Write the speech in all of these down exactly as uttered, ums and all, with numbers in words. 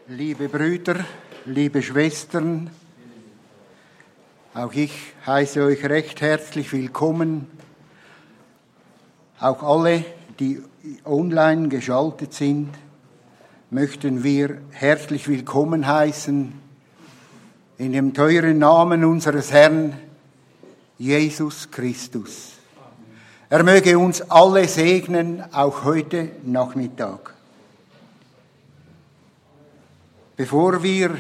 Liebe Brüder, liebe Schwestern, auch ich heiße euch recht herzlich willkommen. Auch alle, die online geschaltet sind, möchten wir herzlich willkommen heißen in dem teuren Namen unseres Herrn Jesus Christus. Er möge uns alle segnen, auch heute Nachmittag. Bevor wir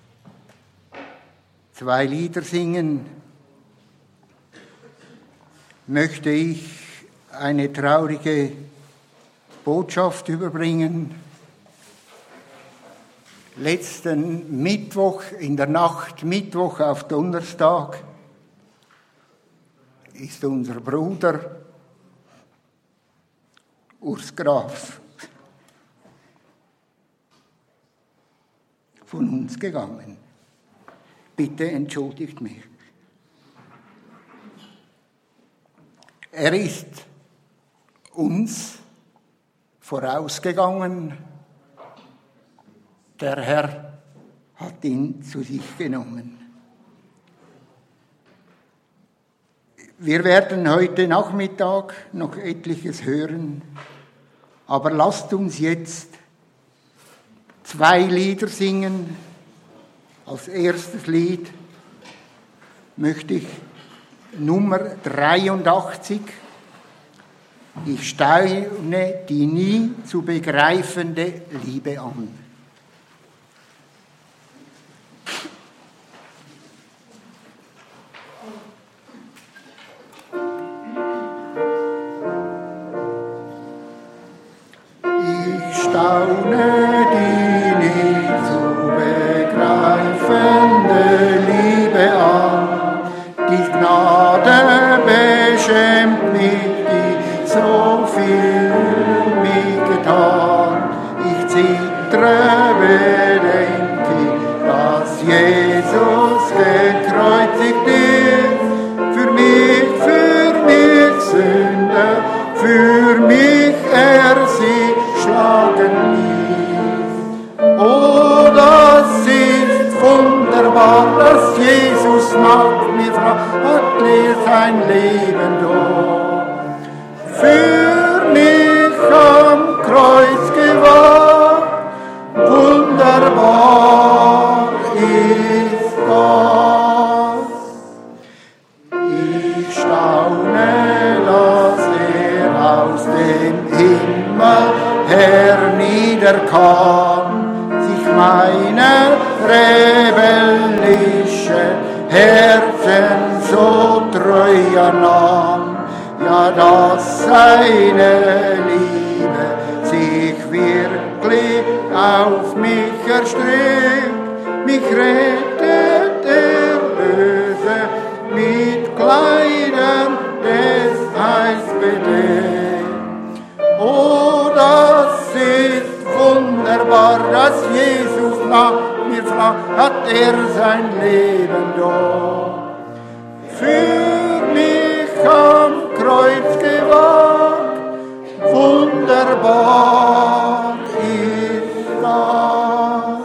zwei Lieder singen, möchte ich eine traurige Botschaft überbringen. Letzten Mittwoch, in der Nacht Mittwoch auf Donnerstag, ist unser Bruder Urs Graf von uns gegangen. Bitte entschuldigt mich. Er ist uns vorausgegangen. Der Herr hat ihn zu sich genommen. Wir werden heute Nachmittag noch etliches hören, aber lasst uns jetzt zwei Lieder singen. Als erstes Lied möchte ich Nummer dreiundachtzig, Ich staune die nie zu begreifende Liebe an. Ich staune die nie zu begreifende Liebe an. Die Gnade beschämt mich, die so viel für mich getan. Ich zittre, bedenke ich, dass Jesus gekreuzigt ist. Für mich, für mich Sünder, für mich er sie schlagen ließ. Oh, das ist wunderbar, dass Jesus nach mir fragt, hat er sein Leben doch für mich am Kreuz gewahrt. Wunderbar ist das. Ich staune, dass er aus dem Himmel herniederkam, sich meiner rebellischen Herzen so treu ernahm, ja, dass seine Liebe sich wirklich auf mich erstreckt, mich rettet der Böse mit Kleidern des Heils bedeckt. Oh, das ist wunderbar, dass Jesus nach mir fragt, hat er sein Leben doch für mich am Kreuz gewagt. Wunderbar ist das.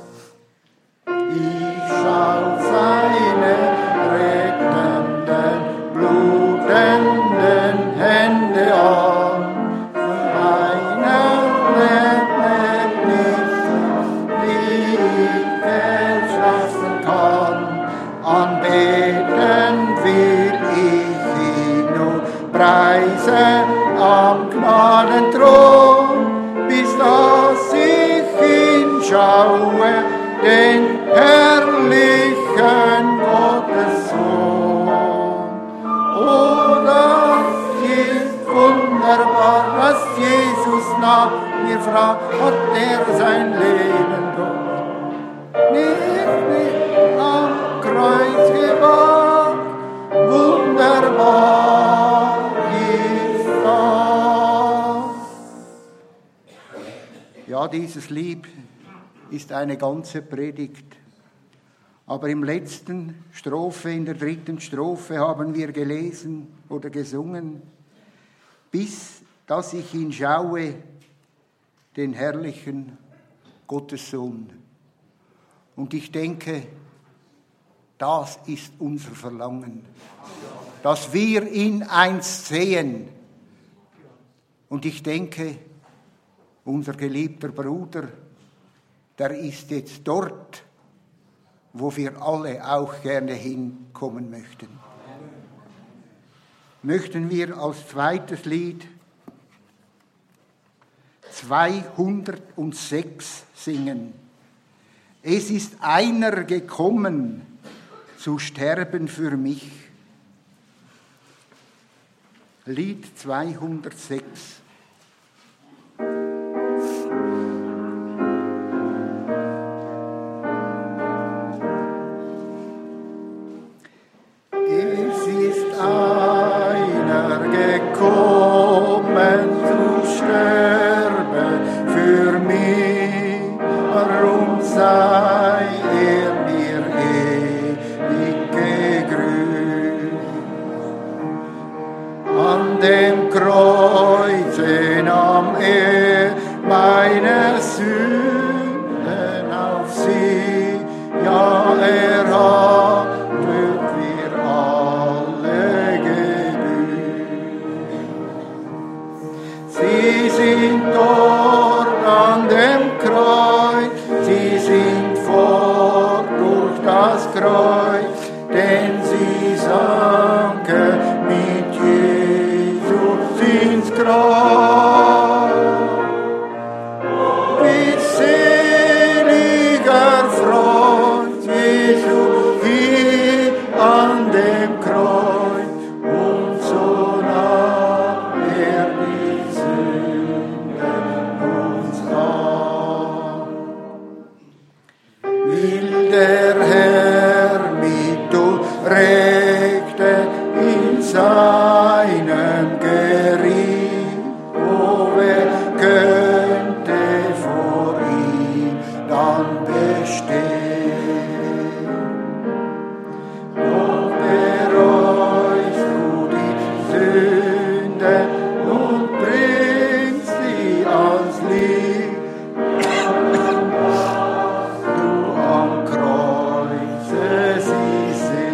Ich schau seine rettenden, blutenden Hände an. Meiner rettet nicht, die ich verschaffen kann. Anbeten will ich ihn nur, preisen am Gnadenthron, bis dass ich ihn schaue, den herrlichen Gottessohn. Oh, das ist wunderbar, dass Jesus nach mir fragt, hat er sein Leben doch nicht, nicht am Kreuz gewagt. Wunderbar ist das. Ja, dieses Lied ist eine ganze Predigt. Aber im letzten Strophe, in der dritten Strophe haben wir gelesen oder gesungen, bis dass ich ihn schaue, den herrlichen Gottessohn. Und ich denke, das ist unser Verlangen, dass wir ihn einst sehen. Und ich denke, unser geliebter Bruder, der ist jetzt dort, wo wir alle auch gerne hinkommen möchten. Möchten wir als zweites Lied zweihundertsechs singen. Es ist einer gekommen, zu sterben für mich. Lied zweihundertsechs. Es ist einer gekommen, zu sterben für mich. Warum sei er mir ewig gegrüßt? An dem Kreuze nahm er meine Sünden auf sich. Ja, er hat für alle gebüßt. Sie sind dort an dem Kreuz, sie sind fort durch das Kreuz, denn sie sanken mit Jesus ins Grab. Wie seliger Freund, Jesus hing an dem Kreuz, und so nahm er die Sünden uns an. Will der Herr mit uns rechten in seinem Gericht, oh, wer könnte vor ihm dann bestehen? Doch bereust du die Sünde und bringst sie ans Licht, du am Kreuze sie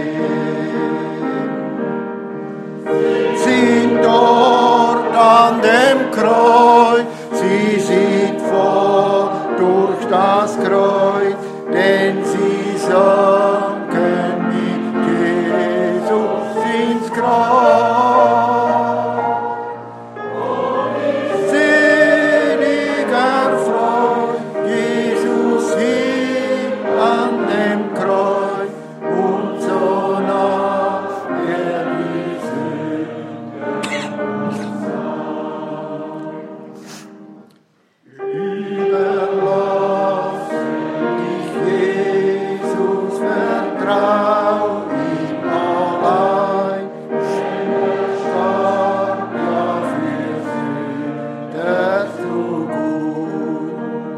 sehen. Sind dort an dem Kreuz, sie sind fort durch das Kreuz, denn sie sanken mit Jesus ins Grab. Seliger Freund, Jesus hing an dem Kreuz, und so nahm er die Überlass dich Jesus, vertrau ihm allein, denn er starb ja für Sünder so gut.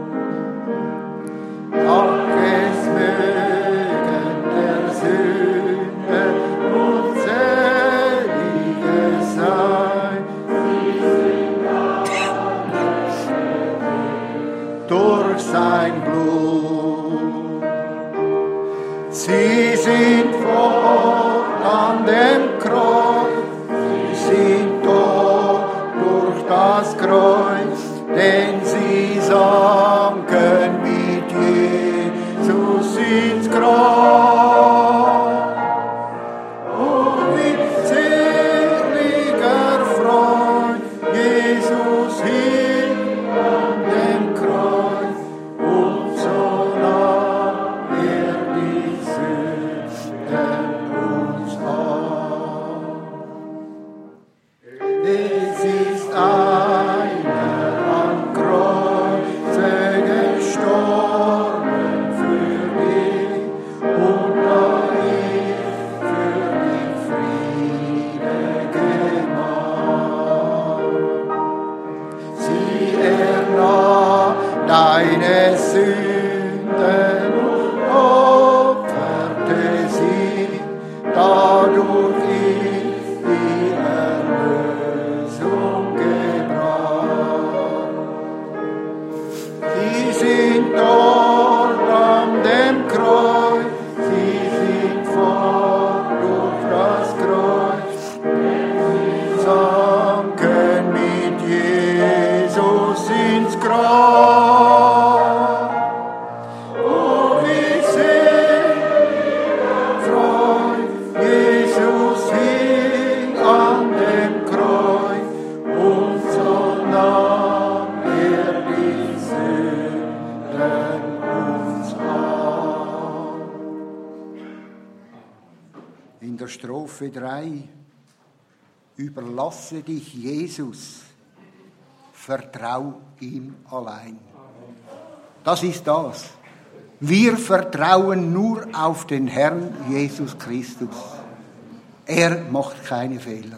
Ach, es mögen der Sünde unzählige sein, durch sein Blut. Sie sind fort an dem Kreuz, sie sind dort durch das Kreuz, denn sie sanken mit Jesus ins Grab. Oh, wie seliger Freund, Jesus hing an dem Kreuz, und so nahm er die Sünden uns an. in der Strophe drei, überlasse dich Jesus, vertrau ihm allein. Das ist das. Wir vertrauen nur auf den Herrn Jesus Christus. Er macht keine Fehler.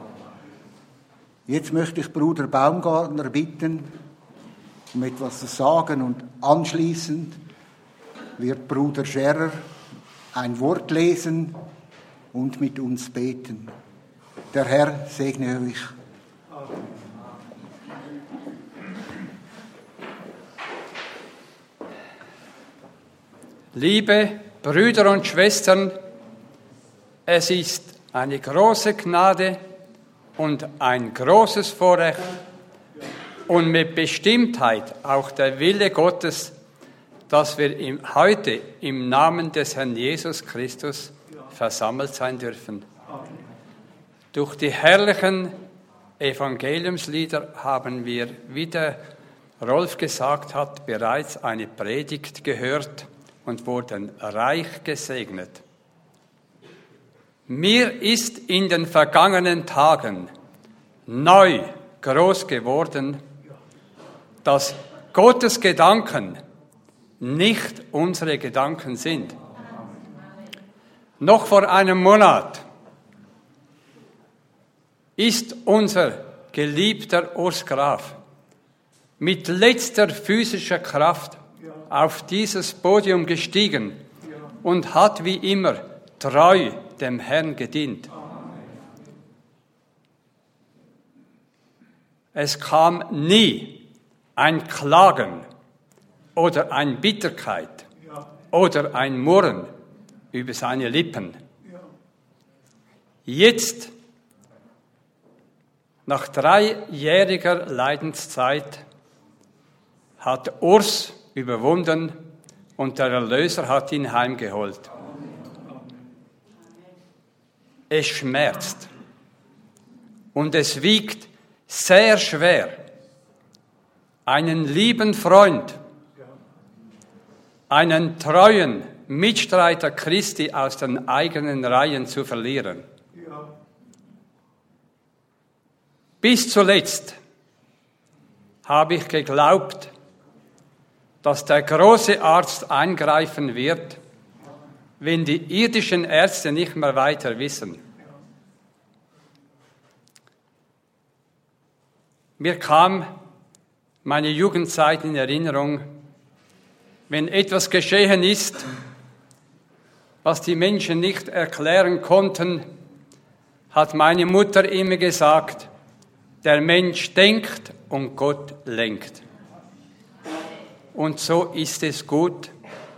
Jetzt möchte ich Bruder Baumgartner bitten, um etwas zu sagen, und anschließend wird Bruder Scherer ein Wort lesen und mit uns beten. Der Herr segne euch. Liebe Brüder und Schwestern, es ist eine große Gnade und ein großes Vorrecht und mit Bestimmtheit auch der Wille Gottes, dass wir im, heute im Namen des Herrn Jesus Christus versammelt sein dürfen. Durch die herrlichen Evangeliumslieder haben wir, wie der Rolf gesagt hat, bereits eine Predigt gehört und wurden reich gesegnet. Mir ist in den vergangenen Tagen neu groß geworden, dass Gottes Gedanken nicht unsere Gedanken sind. Noch vor einem Monat ist unser geliebter Urs Graf mit letzter physischer Kraft auf dieses Podium gestiegen und hat wie immer treu dem Herrn gedient. Es kam nie ein Klagen oder eine Bitterkeit oder ein Murren über seine Lippen. Jetzt, nach dreijähriger Leidenszeit, hat Urs überwunden und der Erlöser hat ihn heimgeholt. Es schmerzt und es wiegt sehr schwer, einen lieben Freund, einen treuen Mitstreiter Christi aus den eigenen Reihen zu verlieren. Bis zuletzt habe ich geglaubt, dass der große Arzt eingreifen wird, wenn die irdischen Ärzte nicht mehr weiter wissen. Mir kam meine Jugendzeit in Erinnerung, wenn etwas geschehen ist, was die Menschen nicht erklären konnten, hat meine Mutter immer gesagt, der Mensch denkt und Gott lenkt. Und so ist es gut.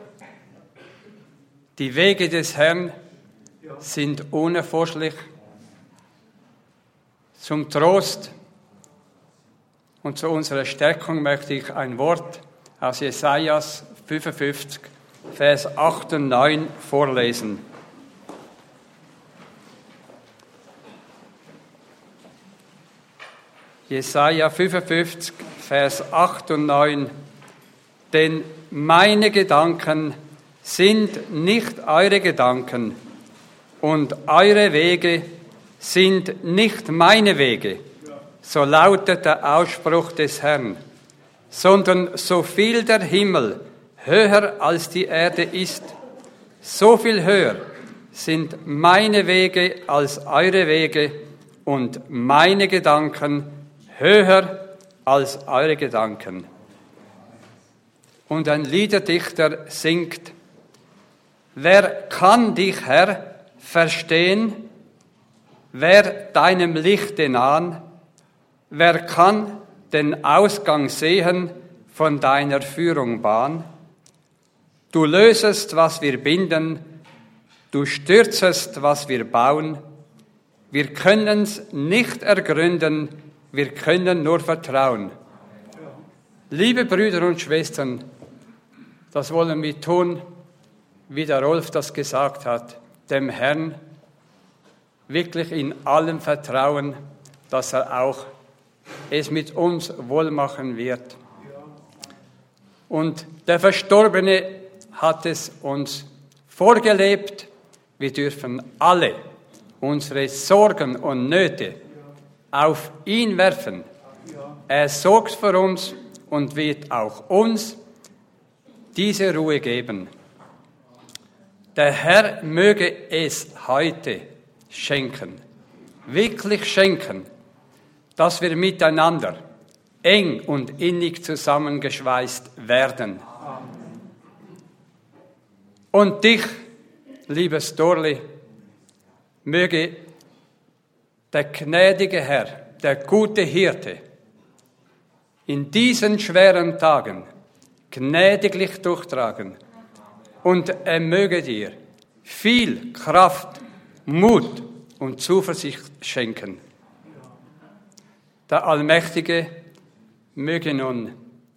Die Wege des Herrn sind unerforschlich. Zum Trost und zu unserer Stärkung möchte ich ein Wort aus Jesajas fünfundfünfzig, Vers acht und neun vorlesen. Jesaja fünfundfünfzig, Vers acht und neun. Denn meine Gedanken sind nicht eure Gedanken und eure Wege sind nicht meine Wege, so lautet der Ausspruch des Herrn, sondern so viel der Himmel höher als die Erde ist, so viel höher sind meine Wege als eure Wege und meine Gedanken höher als eure Gedanken. Und ein Liederdichter singt, wer kann dich, Herr, verstehen? Wer deinem Lichte nahen? Wer kann den Ausgang sehen von deiner Führung Bahn? Du lösest, was wir binden, du stürzest, was wir bauen. Wir können's nicht ergründen, wir können nur vertrauen. Liebe Brüder und Schwestern, das wollen wir tun, wie der Rolf das gesagt hat, dem Herrn wirklich in allem vertrauen, dass er auch es mit uns wohl machen wird. Und der Verstorbene hat es uns vorgelebt, wir dürfen alle unsere Sorgen und Nöte auf ihn werfen. Er sorgt für uns und wird auch uns diese Ruhe geben. Der Herr möge es heute schenken, wirklich schenken, dass wir miteinander eng und innig zusammengeschweißt werden. Und dich, liebes Dorli, möge der gnädige Herr, der gute Hirte, in diesen schweren Tagen gnädiglich durchtragen und er möge dir viel Kraft, Mut und Zuversicht schenken. Der Allmächtige möge nun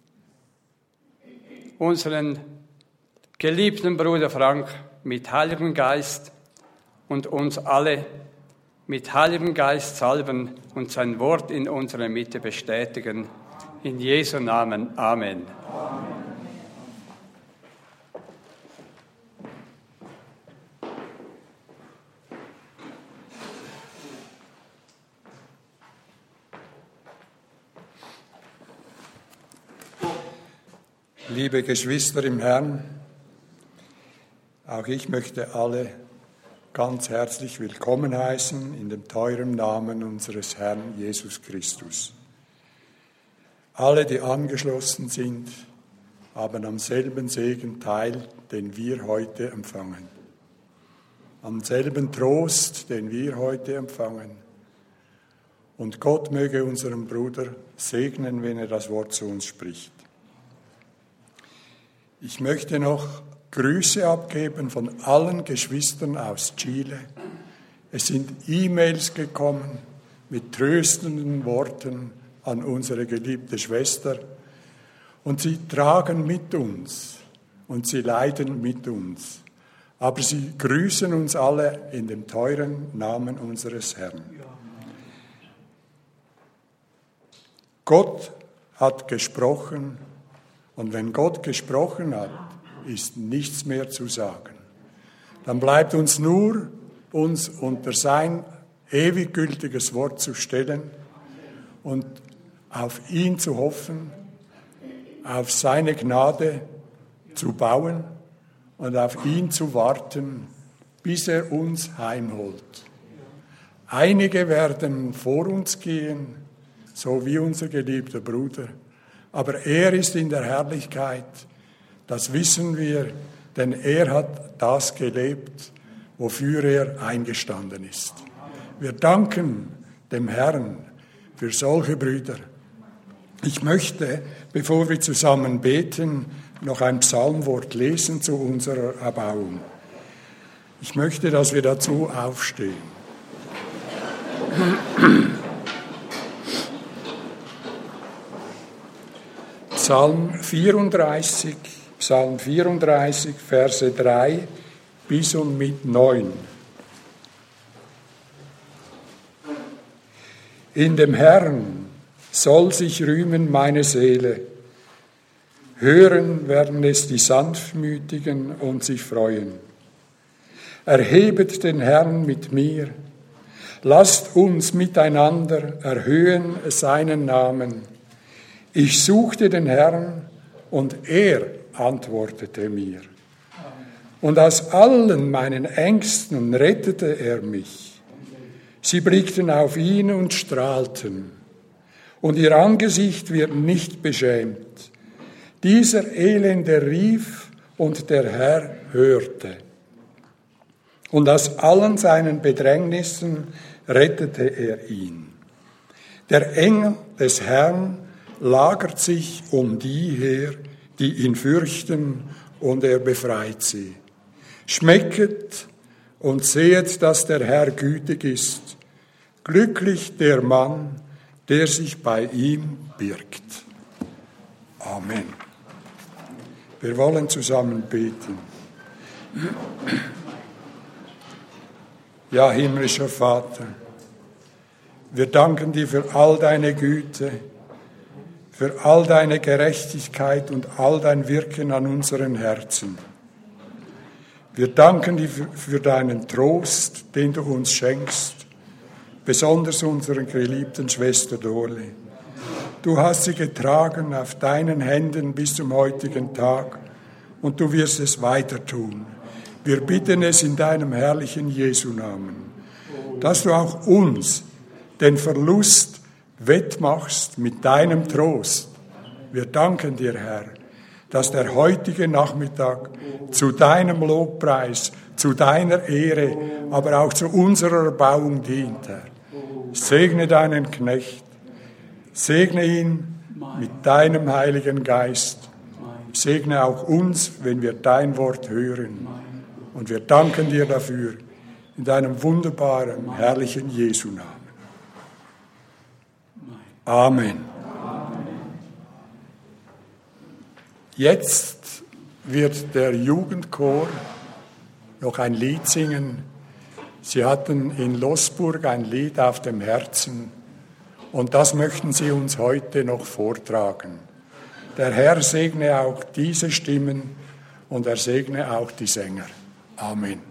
unseren geliebten Bruder Frank mit Heiligem Geist und uns alle mit Heiligem Geist salben und sein Wort in unserer Mitte bestätigen. In Jesu Namen. Amen. Liebe Geschwister im Herrn, auch ich möchte alle ganz herzlich willkommen heißen in dem teuren Namen unseres Herrn Jesus Christus. Alle, die angeschlossen sind, haben am selben Segen teil, den wir heute empfangen. Am selben Trost, den wir heute empfangen. Und Gott möge unseren Bruder segnen, wenn er das Wort zu uns spricht. Ich möchte noch Grüße abgeben von allen Geschwistern aus Chile. Es sind E-Mails gekommen mit tröstenden Worten an unsere geliebte Schwester. Und sie tragen mit uns und sie leiden mit uns. Aber sie grüßen uns alle in dem teuren Namen unseres Herrn. Gott hat gesprochen. Und wenn Gott gesprochen hat, ist nichts mehr zu sagen. Dann bleibt uns nur, uns unter sein ewig gültiges Wort zu stellen und auf ihn zu hoffen, auf seine Gnade zu bauen und auf ihn zu warten, bis er uns heimholt. Einige werden vor uns gehen, so wie unser geliebter Bruder, aber er ist in der Herrlichkeit, das wissen wir, denn er hat das gelebt, wofür er eingestanden ist. Wir danken dem Herrn für solche Brüder. Ich möchte, bevor wir zusammen beten, noch ein Psalmwort lesen zu unserer Erbauung. Ich möchte, dass wir dazu aufstehen. Psalm vierunddreißig, Psalm vierunddreißig, Verse drei bis und mit neun. In dem Herrn soll sich rühmen meine Seele. Hören werden es die Sanftmütigen und sich freuen. Erhebet den Herrn mit mir. Lasst uns miteinander erhöhen seinen Namen. Ich suchte den Herrn und er antwortete mir. Und aus allen meinen Ängsten rettete er mich. Sie blickten auf ihn und strahlten. Und ihr Angesicht wird nicht beschämt. Dieser Elende rief und der Herr hörte. Und aus allen seinen Bedrängnissen rettete er ihn. Der Engel des Herrn lagert sich um die her, die ihn fürchten, und er befreit sie. Schmecket und sehet, dass der Herr gütig ist. Glücklich der Mann, der sich bei ihm birgt. Amen. Wir wollen zusammen beten. Ja, himmlischer Vater, wir danken dir für all deine Güte, für all deine Gerechtigkeit und all dein Wirken an unseren Herzen. Wir danken dir für deinen Trost, den du uns schenkst, besonders unserer geliebten Schwester Dorli. Du hast sie getragen auf deinen Händen bis zum heutigen Tag und du wirst es weiter tun. Wir bitten es in deinem herrlichen Jesu-Namen, dass du auch uns den Verlust wettmachst mit deinem Trost. Wir danken dir, Herr, dass der heutige Nachmittag zu deinem Lobpreis, zu deiner Ehre, aber auch zu unserer Erbauung dient, Herr. Segne deinen Knecht, segne ihn mit deinem Heiligen Geist, segne auch uns, wenn wir dein Wort hören. Und wir danken dir dafür in deinem wunderbaren, herrlichen Jesu-Namen. Amen. Jetzt wird der Jugendchor noch ein Lied singen. Sie hatten in Losburg ein Lied auf dem Herzen und das möchten sie uns heute noch vortragen. Der Herr segne auch diese Stimmen und er segne auch die Sänger. Amen.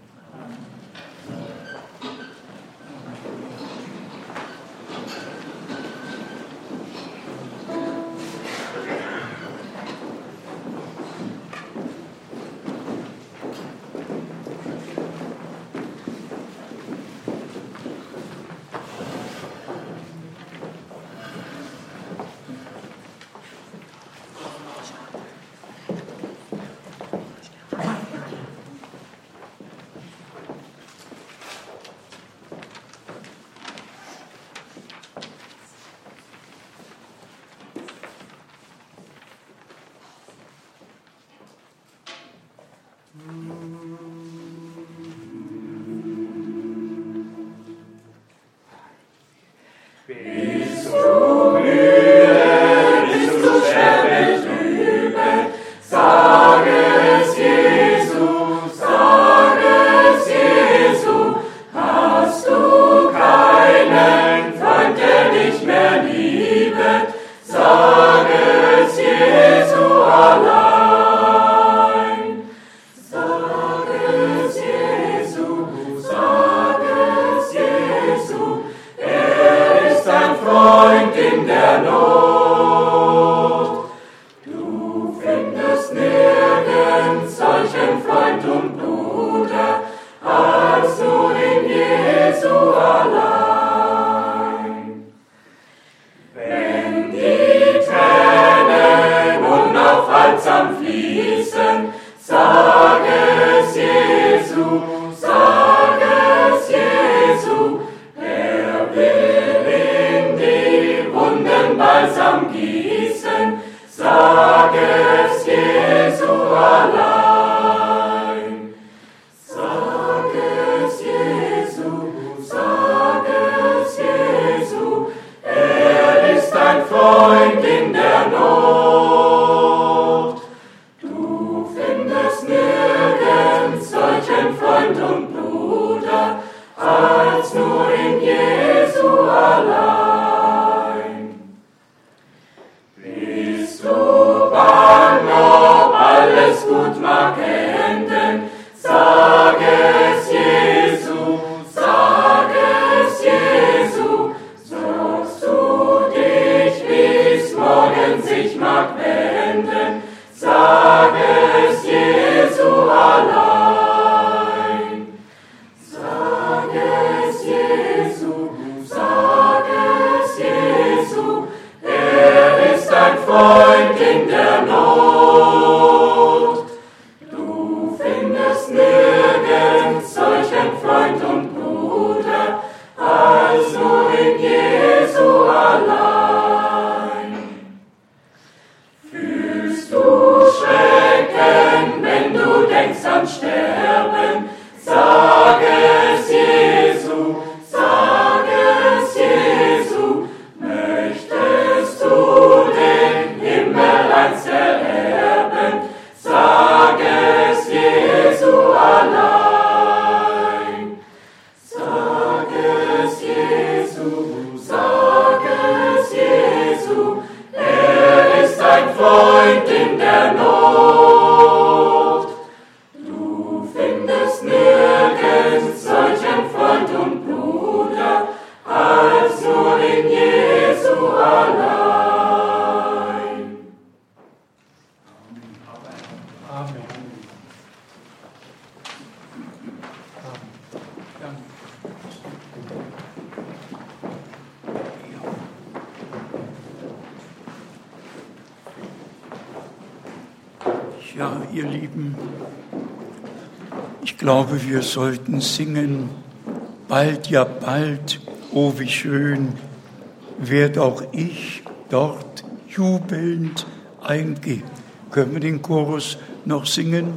Ja, ihr Lieben, ich glaube, wir sollten singen, bald, ja bald, oh wie schön, werd auch ich dort jubelnd eingehen. Können wir den Chorus noch singen?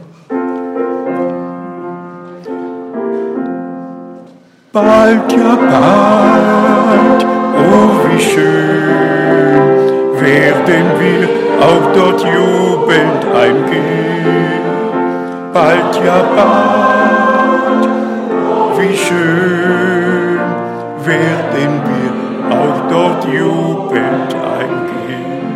Bald, ja bald, oh wie schön, werden wir auch dort jubelnd eingehen. Bald, ja bald, wie schön, werden wir auch dort jubelnd eingehen.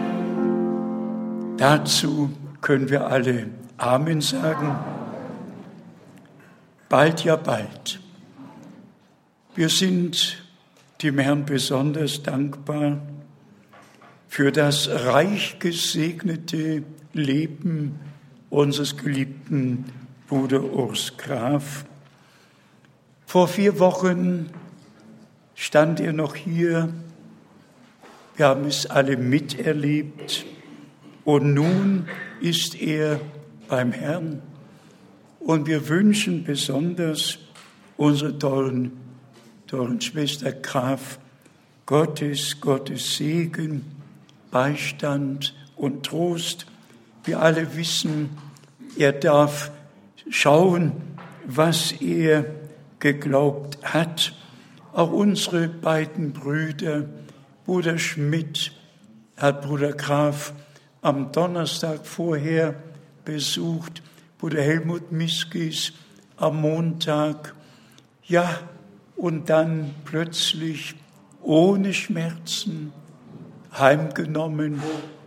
Dazu können wir alle Amen sagen. Bald, ja bald. Wir sind dem Herrn besonders dankbar für das reich gesegnete Leben unseres geliebten Bruder Urs Graf. Vor vier Wochen stand er noch hier. Wir haben es alle miterlebt. Und nun ist er beim Herrn. Und wir wünschen besonders unserer tollen, tollen Schwester Graf Gottes, Gottes Segen, Beistand und Trost. Wir alle wissen, er darf schauen, was er geglaubt hat. Auch unsere beiden Brüder, Bruder Schmidt, hat Bruder Graf am Donnerstag vorher besucht, Bruder Helmut Miskis am Montag. Ja, und dann plötzlich ohne Schmerzen heimgenommen.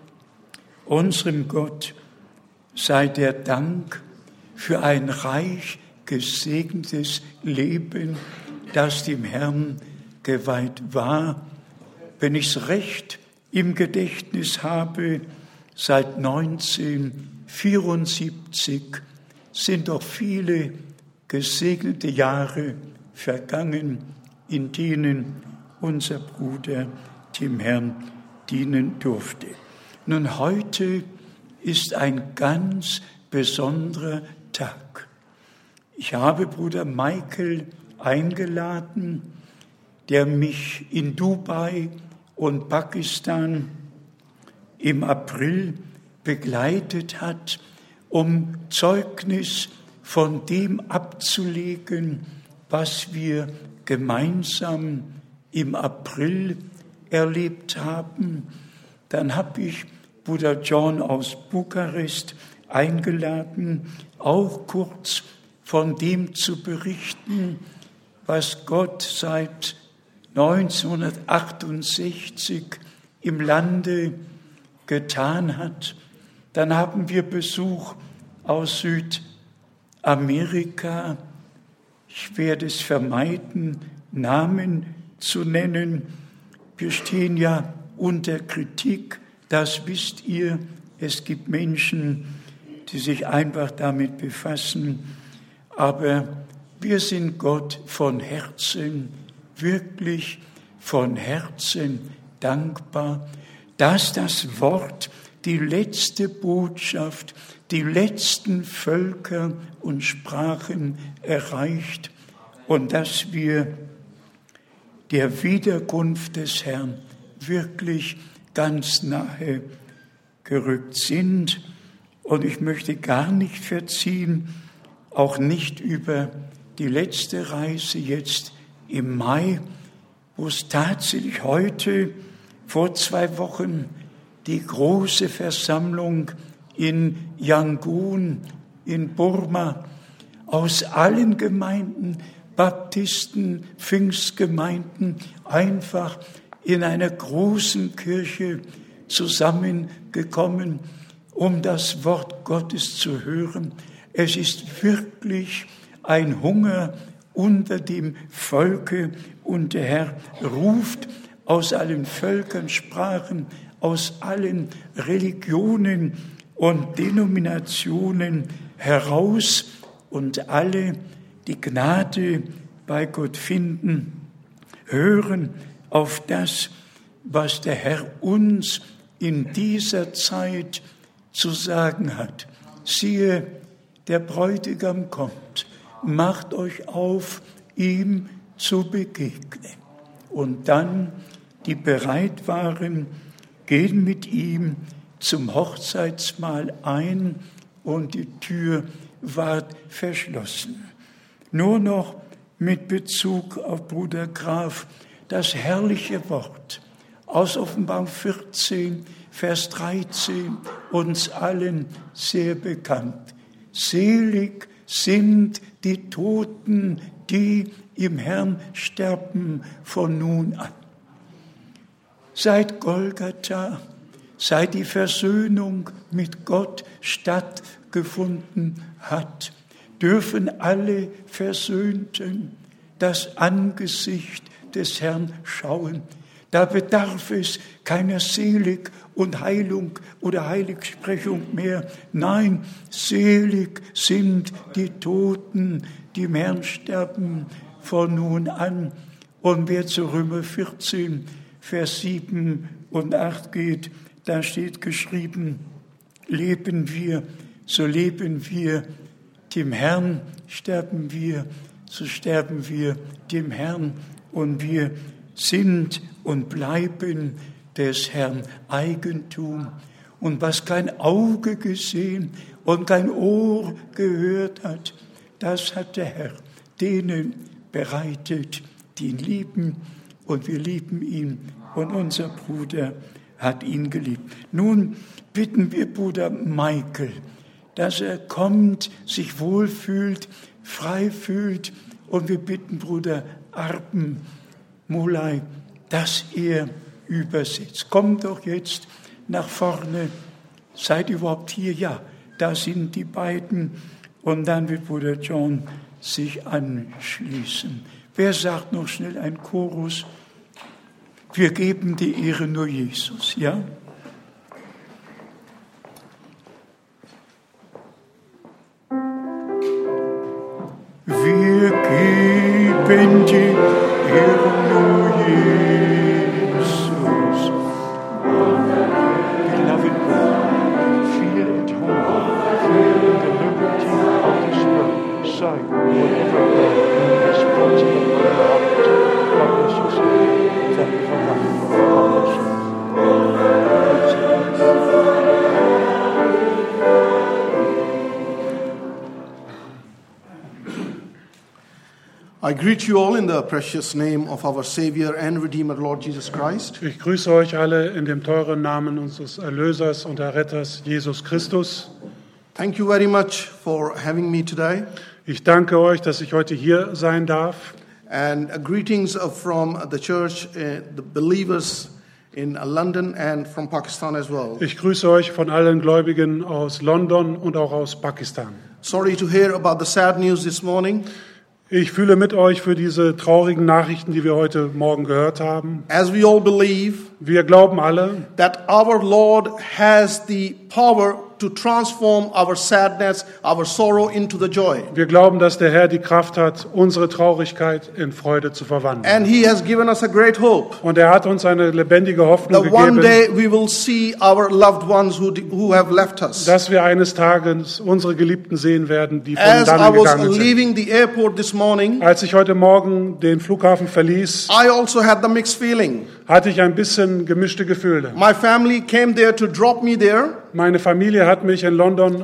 Unserem Gott sei der Dank für ein reich gesegnetes Leben, das dem Herrn geweiht war. Wenn ich es recht im Gedächtnis habe, seit neunzehnhundertvierundsiebzig sind doch viele gesegnete Jahre vergangen, in denen unser Bruder dem Herrn dienen durfte. Nun, heute ist ein ganz besonderer Tag. Ich habe Bruder Michael eingeladen, der mich in Dubai und Pakistan im April begleitet hat, um Zeugnis von dem abzulegen, was wir gemeinsam im April erlebt haben. Dann habe ich Bruder John aus Bukarest eingeladen, auch kurz von dem zu berichten, was Gott seit neunzehnhundertachtundsechzig im Lande getan hat. Dann haben wir Besuch aus Südamerika. Ich werde es vermeiden, Namen zu nennen. Wir stehen ja unter Kritik, das wisst ihr. Es gibt Menschen, die sich einfach damit befassen. Aber wir sind Gott von Herzen, wirklich von Herzen dankbar, dass das Wort, die letzte Botschaft, die letzten Völker und Sprachen erreicht und dass wir der Wiederkunft des Herrn wirklich ganz nahe gerückt sind. Und ich möchte gar nicht verziehen, auch nicht über die letzte Reise jetzt im Mai, wo es tatsächlich heute vor zwei Wochen die große Versammlung in Yangon in Burma aus allen Gemeinden, Baptisten, Pfingstgemeinden, einfach in einer großen Kirche zusammengekommen, um das Wort Gottes zu hören. Es ist wirklich ein Hunger unter dem Volke und der Herr ruft aus allen Völkern, Sprachen, aus allen Religionen und Denominationen heraus und alle, die Gnade bei Gott finden, hören auf das, was der Herr uns in dieser Zeit zu sagen hat. siehe, der Bräutigam kommt, macht euch auf, ihm zu begegnen. Und dann, die bereit waren, gehen mit ihm zum Hochzeitsmahl ein und die Tür ward verschlossen. Nur noch mit Bezug auf Bruder Graf das herrliche Wort aus Offenbarung vierzehn, Vers dreizehn, uns allen sehr bekannt. Selig sind die Toten, die im Herrn sterben von nun an. Seit Golgatha, seit die Versöhnung mit Gott stattgefunden hat, dürfen alle Versöhnten das Angesicht des Herrn schauen. Da bedarf es keiner Selig- und Heilung oder Heiligsprechung mehr. Nein, selig sind die Toten, die im Herrn sterben von nun an. Und wer zu Römer vierzehn, Vers sieben und acht geht, da steht geschrieben, leben wir, so leben wir, dem Herrn sterben wir, so sterben wir dem Herrn und wir sind und bleiben des Herrn Eigentum. Und was kein Auge gesehen und kein Ohr gehört hat, das hat der Herr denen bereitet, die ihn lieben, und wir lieben ihn, und unser Bruder hat ihn geliebt. Nun bitten wir Bruder Michael, dass er kommt, sich wohlfühlt, frei fühlt, und wir bitten Bruder Arpen Mulai, dass er übersetzt. Kommt doch jetzt nach vorne. Seid ihr überhaupt hier? Ja, da sind die beiden. Und dann wird Bruder John sich anschließen. Wer sagt noch schnell ein Chorus? Wir geben die Ehre nur Jesus, ja? Wir geben die Ehre nur Jesus. Beloved, feel at home, feel in the liberty of the Spirit, sigh whatever prayer is brought in your heart. God bless you, sir. Thank you for coming. God bless you. I greet you all in the precious name of our Savior and Redeemer, Lord Jesus Christ. Ich grüße euch alle in dem teuren Namen unseres Erlösers und Erretters Jesus Christus. Thank you very much for having me today. Ich danke euch, dass ich heute hier sein darf. And uh, greetings uh, from the church, uh, the believers in uh, London and from Pakistan as well. Ich grüße euch von allen Gläubigen aus London und auch aus Pakistan. Sorry to hear about the sad news this morning. Ich fühle mit euch für diese traurigen Nachrichten, die wir heute Morgen gehört haben. As we all believe Wir glauben alle, that our Lord has the power to transform our sadness, our sorrow into the joy. wir glauben, dass der Herr die Kraft hat, unsere Traurigkeit in Freude zu verwandeln. And He has given us a great hope. Und er hat uns eine lebendige Hoffnung That one gegeben, day we will see our loved ones who, who have left us. dass wir eines Tages unsere Geliebten sehen werden, die von As I dannen was gegangen sind. leaving the airport this morning, Als ich heute Morgen den Flughafen verließ, I also had the mixed feeling. hatte ich ein bisschen gemischte Gefühle. My family came there to drop me there, Meine Familie hat mich in London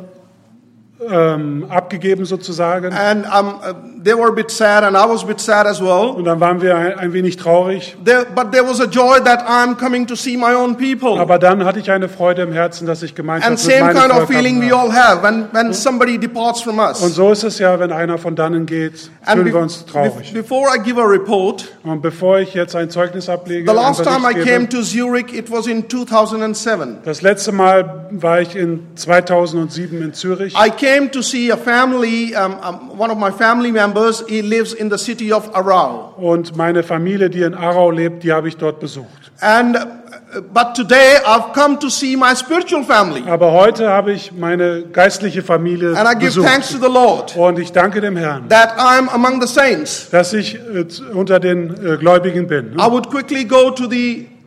ähm, abgegeben sozusagen. and um, uh, they were a bit sad, and I was a bit sad as well. Und dann waren wir ein, ein wenig traurig. There, but there was a joy that I'm coming to see my own people. Aber dann hatte ich eine Freude im Herzen, dass ich Gemeinschaft And mit same meinem kind of Volk feeling we haben. all have when, when somebody departs from Und us. so ist es ja, wenn einer von dannen geht, And fühlen be- wir uns traurig. be- before I give a report, Und bevor ich jetzt ein Zeugnis ablege, the einen last time I Bericht came gebe, to Zurich, it was in two thousand seven. das letzte Mal war ich in zweitausendsieben in Zürich. I came to see a family, um, um, one of my family members, he lives in the city of Aarau. Und meine Familie, die in Aarau lebt, die habe ich dort besucht. And, uh, but today I've come to see my spiritual family. Aber heute habe ich meine geistliche Familie And I give thanks to besucht. the Lord Und ich danke dem Herrn, that I'm among the saints. dass ich äh, unter den äh, Gläubigen bin. I would quickly go to the,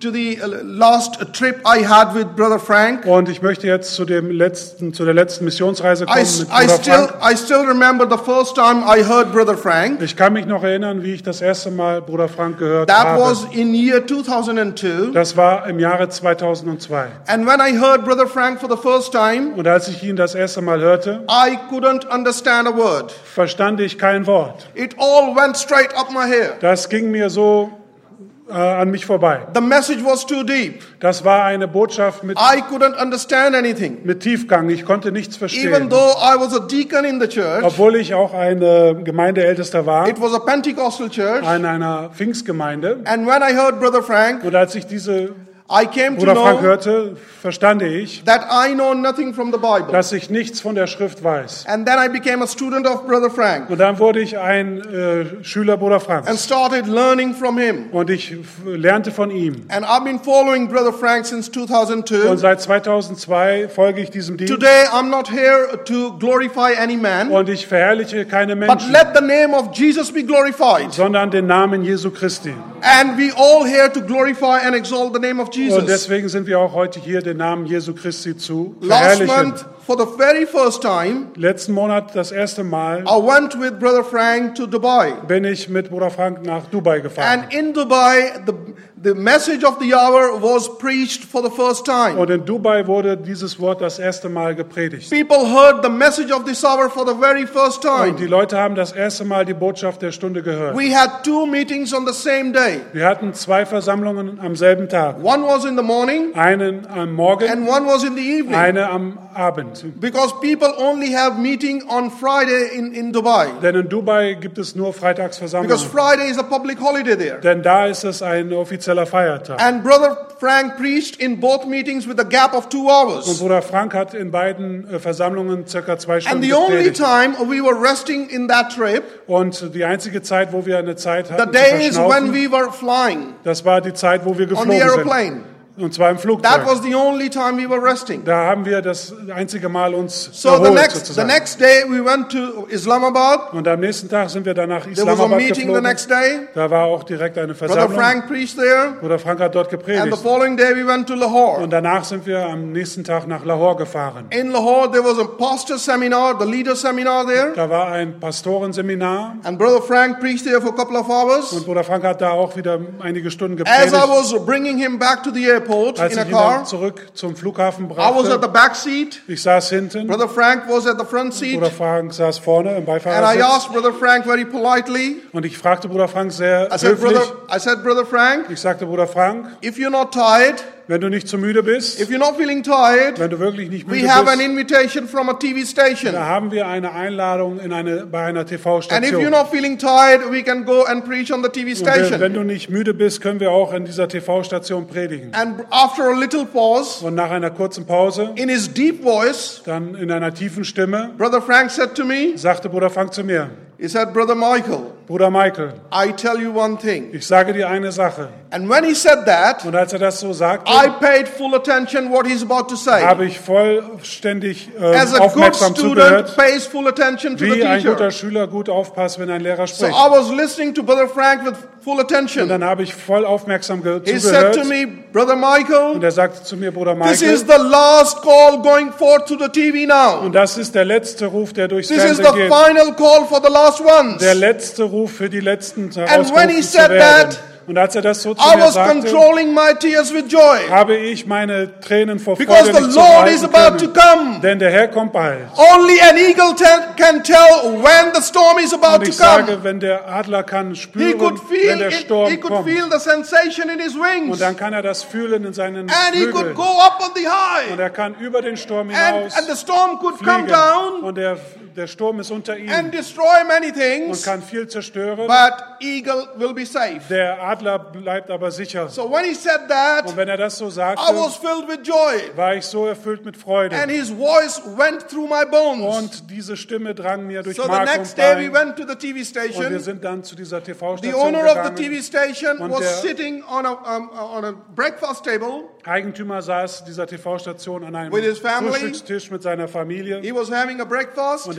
to the uh, last trip I had with Brother Frank. Und ich möchte jetzt zu dem letzten, zu der letzten Missionsreise kommen I, mit I Bruder still, Frank. I still remember the first time I heard Brother Frank. Ich kann mich noch erinnern, wie ich das erste Mal Bruder Frank gehört That habe. was in year two thousand two. Das war im Jahre zweitausendzwei. And when I heard Brother Frank for the first time, Und als ich ihn das erste Mal hörte, I couldn't understand a word. verstand ich kein Wort. It all went straight up my hair. Das ging mir so äh, an mich vorbei. The message was too deep. Das war eine Botschaft mit, I couldn't understand anything. mit Tiefgang. Ich konnte nichts Even verstehen. though I was a deacon in the church, Obwohl ich auch eine Gemeindeältester war, it was a Pentecostal church. in einer Pfingstgemeinde. And when I heard Brother Frank, Und als ich diese I came to Bruder Frank know hörte, verstand ich, that I know nothing from the Bible. dass ich nichts von der Schrift weiß. And then I became a student of Brother Frank Und dann wurde ich ein äh, Schüler Bruder and Franks. started learning from him. Und ich f- lernte von ihm. And I've been following Brother Frank since two thousand two. Und seit zweitausendzwei folge ich diesem Dienst. Today I'm not here to glorify any man, Und ich verherrliche keine but Menschen, let the name of Jesus be glorified. sondern den Namen Jesu Christi. And we all here to glorify and exalt the name of Und Jesus. deswegen sind wir auch heute hier, den Namen Jesu Christi zu Last verherrlichen. month, for the very first time, Letzten Monat, das erste Mal, I went with Brother Frank to Dubai. bin ich mit Bruder Frank nach Dubai gefahren. And in Dubai, the, the message of the hour was preached for the first time. Und in Dubai wurde dieses Wort das erste Mal gepredigt. People heard the message of this hour for the very first Und die time. Leute haben das erste Mal die Botschaft der Stunde gehört. We had two meetings on the same day. Wir hatten zwei Versammlungen am selben Tag. One was in the morning Einen am Morgen, and one was in the evening. eine am Abend. Because people only have meeting on Friday in, in Dubai. Denn in Dubai gibt es nur Because Freitagsversammlungen. Friday is a public holiday there. Denn da ist es ein offizieller Feiertag. And Brother Frank preached in both meetings with a gap of two Und hours. Bruder Frank hat in beiden äh, Versammlungen circa zwei And Stunden the only gepredigt. time we were resting in that trip, Und die einzige Zeit, wo wir eine Zeit the hatten zu days when verschnaufen, we were flying das war die Zeit, wo wir on the geflogen sind. aeroplane. Und zwar im That Flugzeug. was the only time we were resting. Da haben wir das einzige Mal uns So the erholt next, the sozusagen. next day we went to Islamabad. Und am nächsten Tag sind wir dann nach There was a Islamabad meeting the geflogen. next day. Da war auch direkt eine Brother Versammlung. Frank preached there. Bruder Frank hat dort And the gepredigt. following day we went to Lahore. Und danach sind wir am nächsten Tag nach Lahore gefahren. In Lahore there was a pastor seminar, the leader seminar there. Da war ein Pastorenseminar. And Brother Frank preached there for a couple of Und hours. Bruder Frank hat da auch wieder einige Stunden As I gepredigt. was bringing him back to the airport Als in a ich ihn dann car, zurück zum Flughafen I was at the brachte, back seat. ich saß hinten, Brother Frank was at the front seat. Bruder Frank saß vorne im And I Beifahrersitz. asked Brother Frank very politely, Und ich fragte Bruder Frank sehr I said, höflich, Brother, I said, Brother Frank, ich sagte, Bruder Frank, if you're not tired, wenn du nicht zu müde bist, if you're not feeling tired, wenn du wirklich nicht we müde have an bist, invitation from a T V station. da haben wir eine Einladung in eine, bei einer And if you're T V-Station. not feeling tired, we can go and preach on the T V Und wenn, wenn station. du nicht müde bist, können wir auch in dieser T V-Station predigen. And after a little pause, Und nach einer kurzen Pause, in his deep voice, dann in einer tiefen Stimme, Brother Frank said to me, sagte Bruder Frank zu mir, he said, Brother Michael, Bruder Michael, I tell you one thing. ich sage dir eine Sache. And when he said that, Und als er das so sagte, I paid full attention what he's about to say. habe ich vollständig äh, As a good aufmerksam student zugehört, pays full attention to the wie ein guter teacher. Schüler gut aufpasst, wenn ein Lehrer So spricht. I was listening to Brother Frank with full Und attention. dann habe ich voll aufmerksam ge- He said to zugehört. me, Brother Und Michael, er sagte zu mir, Bruder this Michael, is the last call going forth to the T V now. und das ist der letzte Ruf, der durchs This is the Fernsehen geht. final call for the last ones. Der letzte Ruf für die letzten when he herausgerufen zu said werden. that, Und als er das so zu I mir was sagte, controlling my tears with joy. habe ich meine Tränen vor Because Freude the nicht Lord is zurückhalten about to können. come. Denn der Herr kommt bald. Only an eagle te- can tell when the storm is about Und to ich sage, come. wenn der Adler kann He spüren, could wenn feel der it, Sturm he could kommt. feel the sensation in his Und wings. dann kann er das fühlen in seinen And he could Flügeln. go up on the Und high. er kann über den Sturm And, hinaus and the storm could come fliegen. down Und der, der Sturm ist unter ihm and destroy many und things. kann viel zerstören. But eagle will be safe. Der Adler bleibt aber sicher. So when he said that, Und wenn er das so sagte, I was filled with joy. war ich so erfüllt mit Freude. And his voice went through my bones. Und diese Stimme drang mir durch So the Mark next und day we Bein. went to the T V Und wir station. sind dann zu dieser The T V-Station owner of the T V gegangen. station Und was der- sitting on a, um, on a breakfast table. Eigentümer saß dieser T V-Station an einem With his family. Frühstückstisch mit seiner Familie. He was having a breakfast. Und er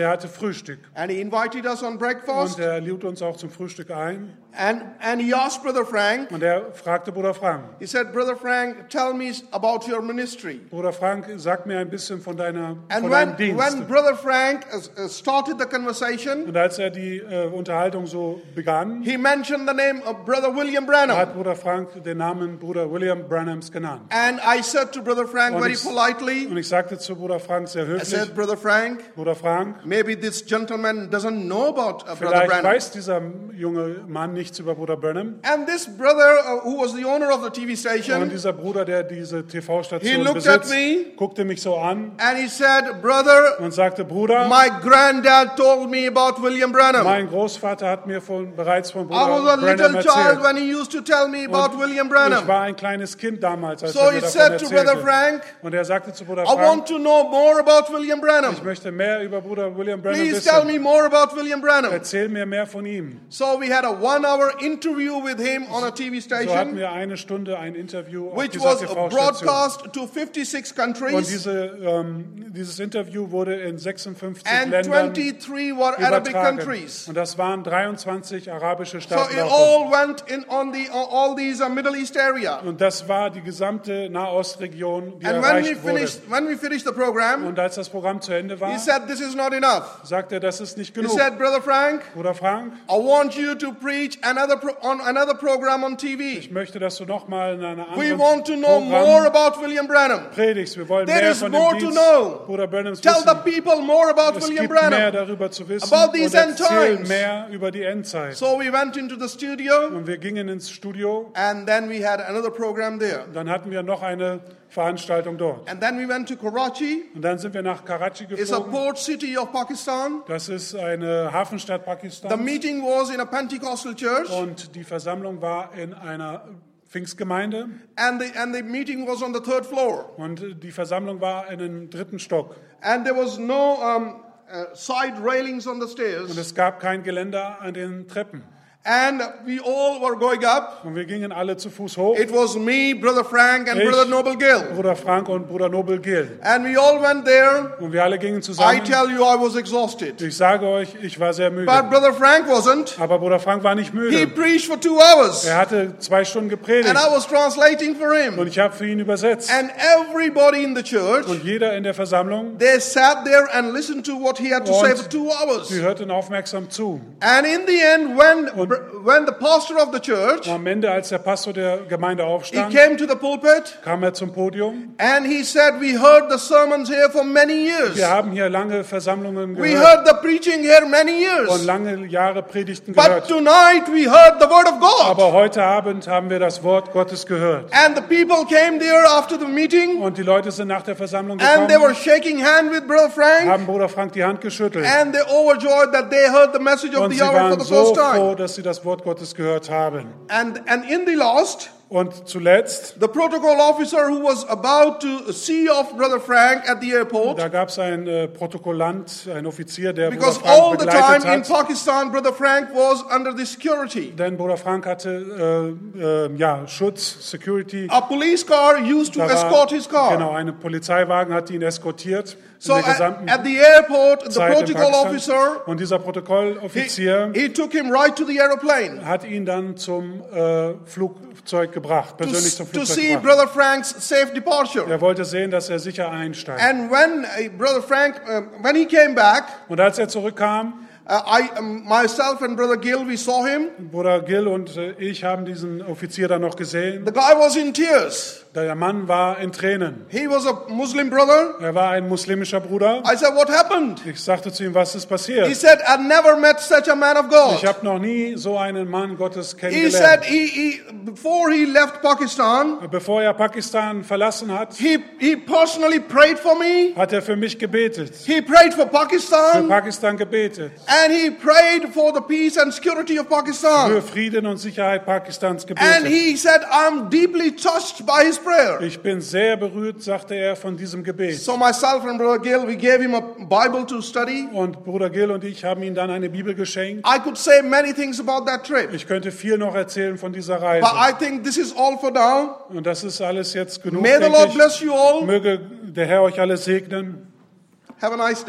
er hatte Frühstück. And he invited us on breakfast. Und er lud uns auch zum Frühstück ein. And, and he asked Brother Frank, Und er fragte Bruder Frank, he said, Brother Frank, tell me about your ministry. Bruder Frank, sag mir ein bisschen von, deiner, And von when, deinem Dienst. when Brother Frank uh, uh, started the conversation, Und als er die äh, Unterhaltung so begann, he mentioned the name of Brother William Branham. hat Bruder Frank den Namen Bruder William Branhams genannt. And I said to Brother Frank Und very ich, politely, und ich sagte zu Bruder Frank sehr I höflich, said, Brother Frank, Bruder Frank, maybe this gentleman doesn't know about uh, Brother vielleicht Branham. weiß dieser junge Mann nichts über Bruder Branham. And this brother, uh, who was the owner of the T V Und station, dieser Bruder, der diese T He V-Station looked at besitzt, me. guckte mich so an and he said, Brother, und sagte, Bruder, my granddad told me about William Branham. mein Großvater hat mir von, bereits von I was Bruder a Branham little child erzählt. when he used to tell me about Und William ich Branham. war ein kleines Kind damals, als So er he mir davon said to Brother erzählte. Frank, Und er sagte zu Bruder I want Frank, to know more about William ich Branham. möchte mehr über Bruder William Branham Please tell wissen. me more about William Branham. Erzähl mir mehr von ihm. So we had a one-hour interview with him on a T V So hatten station, wir eine Stunde ein Interview auf which dieser was T V-Station. broadcast to fifty-six Und countries, diese, ähm, dieses Interview wurde in sechsundfünfzig and Ländern twenty-three were Arabic übertragen. countries. Und das waren dreiundzwanzig arabische So Staaten. it davon. all went in on the on all these uh, Middle East area. Und das war die gesamte Nahostregion, die And when we erreicht wurde. finished when we finished the program, Und als das Programm zu Ende war, he said, "This is not enough." sagte er, das ist nicht He genug. said, "Brother Frank, Bruder Frank, I want you to preach another pro- on another program on T ich V. möchte, dass du nochmal in einer We anderen want to know more Programm about William Branham. predigst. Wir wollen There mehr is von more dem to Dienst know. Bruder Branhams Tell wissen. the people more about Es William gibt mehr Branham." darüber zu wissen About these und end erzähl times. mehr über die Endzeit. So we went into the studio, Und wir gingen ins Studio. and then we had another program there. Dann hatten wir noch eine Veranstaltung dort. And then we went to Karachi. Und dann sind wir nach Karachi It's a geflogen. port city of Pakistan. Das ist eine Hafenstadt The Pakistans. meeting was in a Pentecostal church, Und die Versammlung war in einer Pfingstgemeinde. and the and the meeting was on the third floor. Und die Versammlung war in einem dritten Stock. And there was no um, uh, side railings on the Und stairs. es gab kein Geländer an den Treppen. And we all were going up. Und wir gingen alle zu Fuß hoch. It was me, Brother Frank, and Ich, Brother Noble Gill. Bruder Frank und Bruder Nobel Gill. And we all went there. Und wir alle gingen I zusammen. tell you, I was exhausted. Ich sage euch, ich war sehr müde. But Brother Frank wasn't. Aber Bruder Frank war nicht He müde. preached for two hours. Er hatte zwei Stunden gepredigt. And I was translating for him. Und ich habe für ihn übersetzt. And everybody in the church, Und jeder in der Versammlung, they sat there and listened to what he had to say Und for two hours. sie hörten aufmerksam zu. And in the end, when, Und- when the pastor of the church, Und am Ende, als der Pastor der Gemeinde he aufstand, came to the pulpit kam er zum Podium. and he said, "We heard the sermons here for many years. Wir haben hier lange Versammlungen We gehört heard the preaching here many und years. lange Jahre Predigten But gehört. tonight we heard the word of God." Aber heute Abend haben wir das Wort Gottes gehört. And the people came there after the meeting Und die Leute sind nach der Versammlung and they were gekommen, shaking hand with Brother Frank, haben Bruder Frank die Hand geschüttelt. and they overjoyed that they heard the message of Und the sie hour for waren the so first time. froh, dass sie das Wort Gottes gehört haben. And, and in the last, Und zuletzt, the protocol officer who was about to see off Brother Frank at the airport, da gab es einen äh, Protokollant, einen Offizier, der Bruder because Frank all the begleitet time in hat. Pakistan, Brother Frank was under the security. Denn Bruder Frank hatte äh, äh, ja, Schutz, Security. A police car used to Da war- escort his car. Genau, ein Polizeiwagen hat ihn eskortiert So in der at, gesamten at the airport, the Zeit in protocol Pakistan. officer, Und dieser he, Protokolloffizier he took him right to the aeroplane hat ihn dann zum äh, Flugzeug gebracht, to, persönlich zum to Flugzeug see gebracht. Brother Frank's safe departure. Er wollte sehen, dass er sicher einsteigt. And when uh, Brother Frank, um, when he came back, Und als er zurückkam, uh, I, um, myself and Brother Gill, we saw him. Bruder Gill und äh, ich haben diesen Offizier dann noch gesehen. The guy was in tears. Der Mann war in Tränen. He was a Muslim brother. Er war ein muslimischer Bruder. I said, "What happened?" Ich sagte zu ihm, was ist He passiert? said, "I never met such a man of Ich God." habe noch nie so einen Mann Gottes He said kennengelernt. he, he before he left Pakistan, Bevor er Pakistan verlassen hat, he, he personally prayed for me. hat er für mich gebetet. He prayed for Für Pakistan, Pakistan gebetet. and he prayed for the peace and security of Für Pakistan. Frieden und Sicherheit Pakistans And gebetet. he said, "I'm deeply touched by his prayer." Ich bin sehr berührt, sagte er, von diesem Gebet. So myself and Brother Gill, we gave him a Bible to study. Und Bruder Gill und ich haben ihm dann eine Bibel geschenkt. I could say many things about that trip, Ich könnte viel noch erzählen von dieser but Reise. I think this is all for now. Und das ist alles jetzt genug, May the denke Lord ich. bless you all. Möge der Herr euch alle segnen. Have a nice day.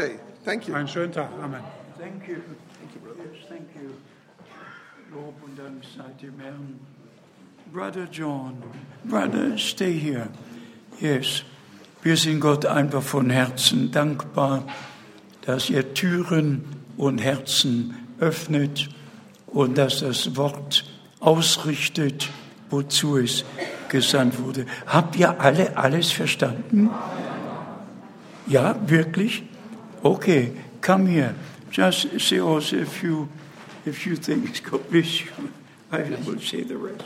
Thank you. Einen schönen Tag. Amen. Thank you. Thank you, brother. Yes, thank you. Lob und Dank sei dem Herrn. Brother John, brother, stay here. Yes, wir sind Gott einfach von Herzen dankbar, dass er Türen und Herzen öffnet und dass das Wort ausrichtet, wozu es gesandt wurde. Habt ihr alle alles verstanden? Ja, wirklich? Okay, come here. Just say also a few, a few things. God bless you. I will say the rest.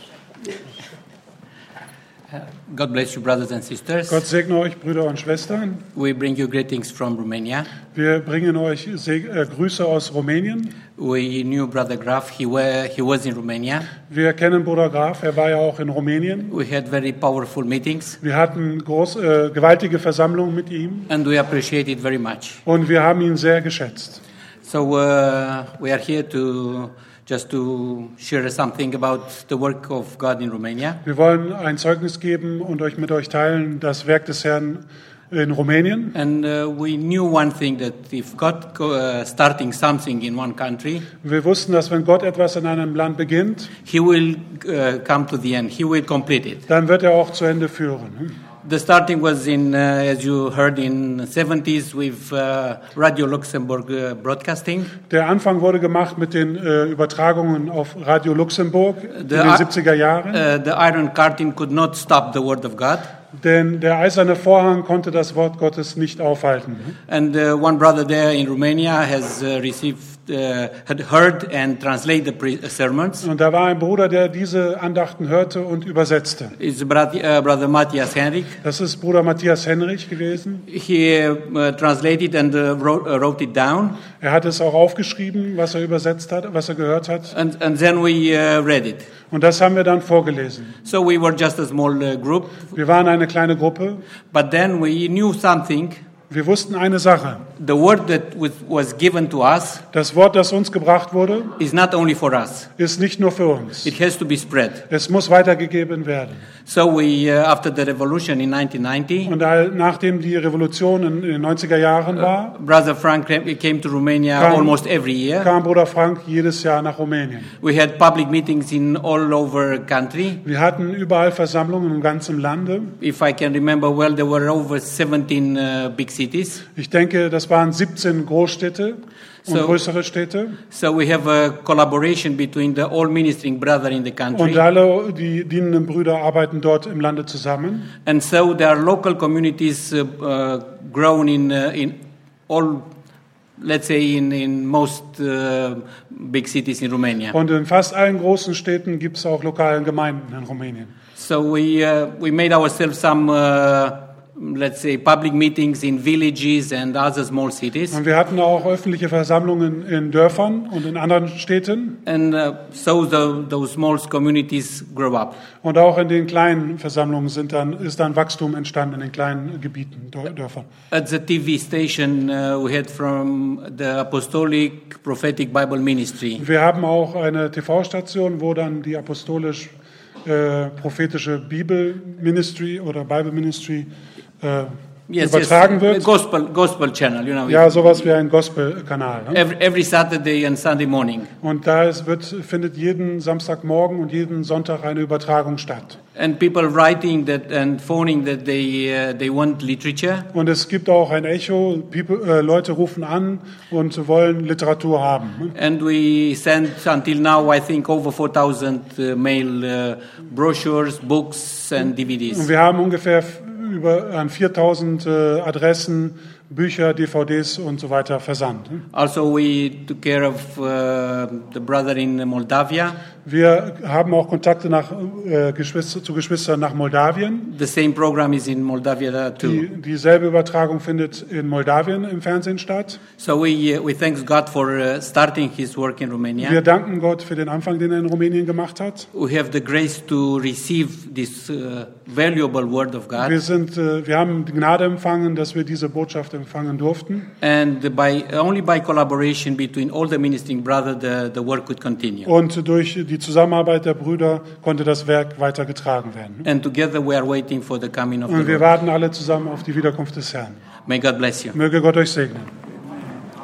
God bless you, brothers and sisters. Gott segne euch, Brüder und Schwestern. We bring you greetings from Romania. Wir bringen euch Seg- äh, Grüße aus Rumänien. We knew Brother Graf. He, were, he was in Romania. Wir kennen Bruder Graf, er war ja auch in Rumänien. We had very powerful meetings, Wir hatten groß, äh, gewaltige Versammlungen mit ihm and we appreciate it very much. und wir haben ihn sehr geschätzt. So uh, we are here to just to share something about the work of God in Romania. Wir wollen ein Zeugnis geben und euch mit euch teilen, das Werk des Herrn in Rumänien. And uh, we knew one thing, that if God go, uh, starting something in one country, Wir wussten, dass wenn Gott etwas in einem Land beginnt, He will uh, come to the end. He will complete it. dann wird er auch zu Ende führen. The starting was in, uh, as you heard, in seventies with uh, Radio Luxembourg uh, broadcasting. Der Anfang wurde gemacht mit den äh, Übertragungen auf Radio Luxemburg in The, den i- siebziger Jahren. uh, the Iron Curtain could not stop the word of God. Denn der eiserne Vorhang konnte das Wort Gottes nicht aufhalten. And uh, one brother there in Romania has uh, received, uh, had heard and translated the pre- sermons. Und da war ein Bruder, der diese Andachten hörte und übersetzte. It's brother, uh, brother Matthias Henrik. Das ist Bruder Matthias Henrich gewesen. He uh, translated and uh, wrote, uh, wrote it down, Er hat es auch aufgeschrieben, was er übersetzt hat, was er gehört hat. and, and then we uh, read it. Und das haben wir dann vorgelesen. So we were just a small uh, group, Wir waren eine kleine Gruppe. but then we knew something. Wir wussten eine Sache. The word that was, was given to us Das Wort, das uns gebracht wurde, is not only for us. ist nicht nur für uns. It has to be spread. Es muss weitergegeben werden. So we, uh, after the revolution in nineteen ninety, Und da- nachdem die Revolution in den neunziger Jahren war, Brother Frank came came to Romania Come. almost every year. kam Bruder Frank jedes Jahr nach Rumänien. We had public meetings in all over country. Wir hatten überall Versammlungen im ganzen Lande. If I can remember well, there were over seventeen uh, big cities. Ich denke, das waren siebzehn Großstädte und So- größere Städte. So we have a collaboration between the all ministering brother in the country. Und alle die dienenden Brüder arbeiten dort im Lande zusammen. And so there are local communities uh, uh, grown in uh, in all, let's say, in in most uh, big cities in Romania. Und in fast allen großen Städten gibt es auch lokale Gemeinden in Rumänien. So we uh, we made ourselves some, uh, let's say, public meetings in villages and other small cities. Und wir hatten auch öffentliche Versammlungen in Dörfern und in anderen Städten. And uh, so the, those small communities grow up. Und auch in den kleinen Versammlungen sind dann, ist dann Wachstum entstanden in den kleinen Gebieten, Dör- Dörfern. At the T V station uh, we had from the Apostolic Prophetic Bible Ministry. Wir haben auch eine T V-Station, wo dann die apostolisch äh, prophetische Bibel-Ministry oder Bible-Ministry äh, übertragen wird. Gospel, gospel channel, you know. Ja, sowas wie ein Gospel-Kanal. Ne? Every, every Saturday and Sunday morning. Und da ist, wird, findet jeden Samstagmorgen und jeden Sonntag eine Übertragung statt. And people writing that and phoning that they, uh, they want literature. Und es gibt auch ein Echo. People, äh, Leute rufen an und wollen Literatur haben. And we sent until now, I think, over four thousand uh, mail uh, brochures, books and D V Und Ds. wir haben ungefähr f- über an viertausend äh, Adressen, Bücher, D V Ds und so weiter versandt. Also we took care of uh, the brother in Moldavia. Wir haben auch Kontakte nach, äh, Geschwister, zu Geschwistern nach Moldawien. The same program is in Moldavia too. Die, dieselbe Übertragung findet in Moldawien im Fernsehen statt. So we uh, we thank God for uh, starting His work in Wir Romania. danken Gott für den Anfang, den er in Rumänien gemacht hat. We have the grace to receive this uh, valuable word of Wir, God, sind, äh, wir haben die Gnade empfangen, dass wir diese Botschaft empfangen durften. and by only by collaboration between all the ministering brothers, the the work could continue. Und durch die Zusammenarbeit der Brüder konnte das Werk weitergetragen werden. And together we are waiting for the coming of the Und wir Lord. warten alle zusammen auf die Wiederkunft des Herrn. May God bless you. Möge Gott euch segnen.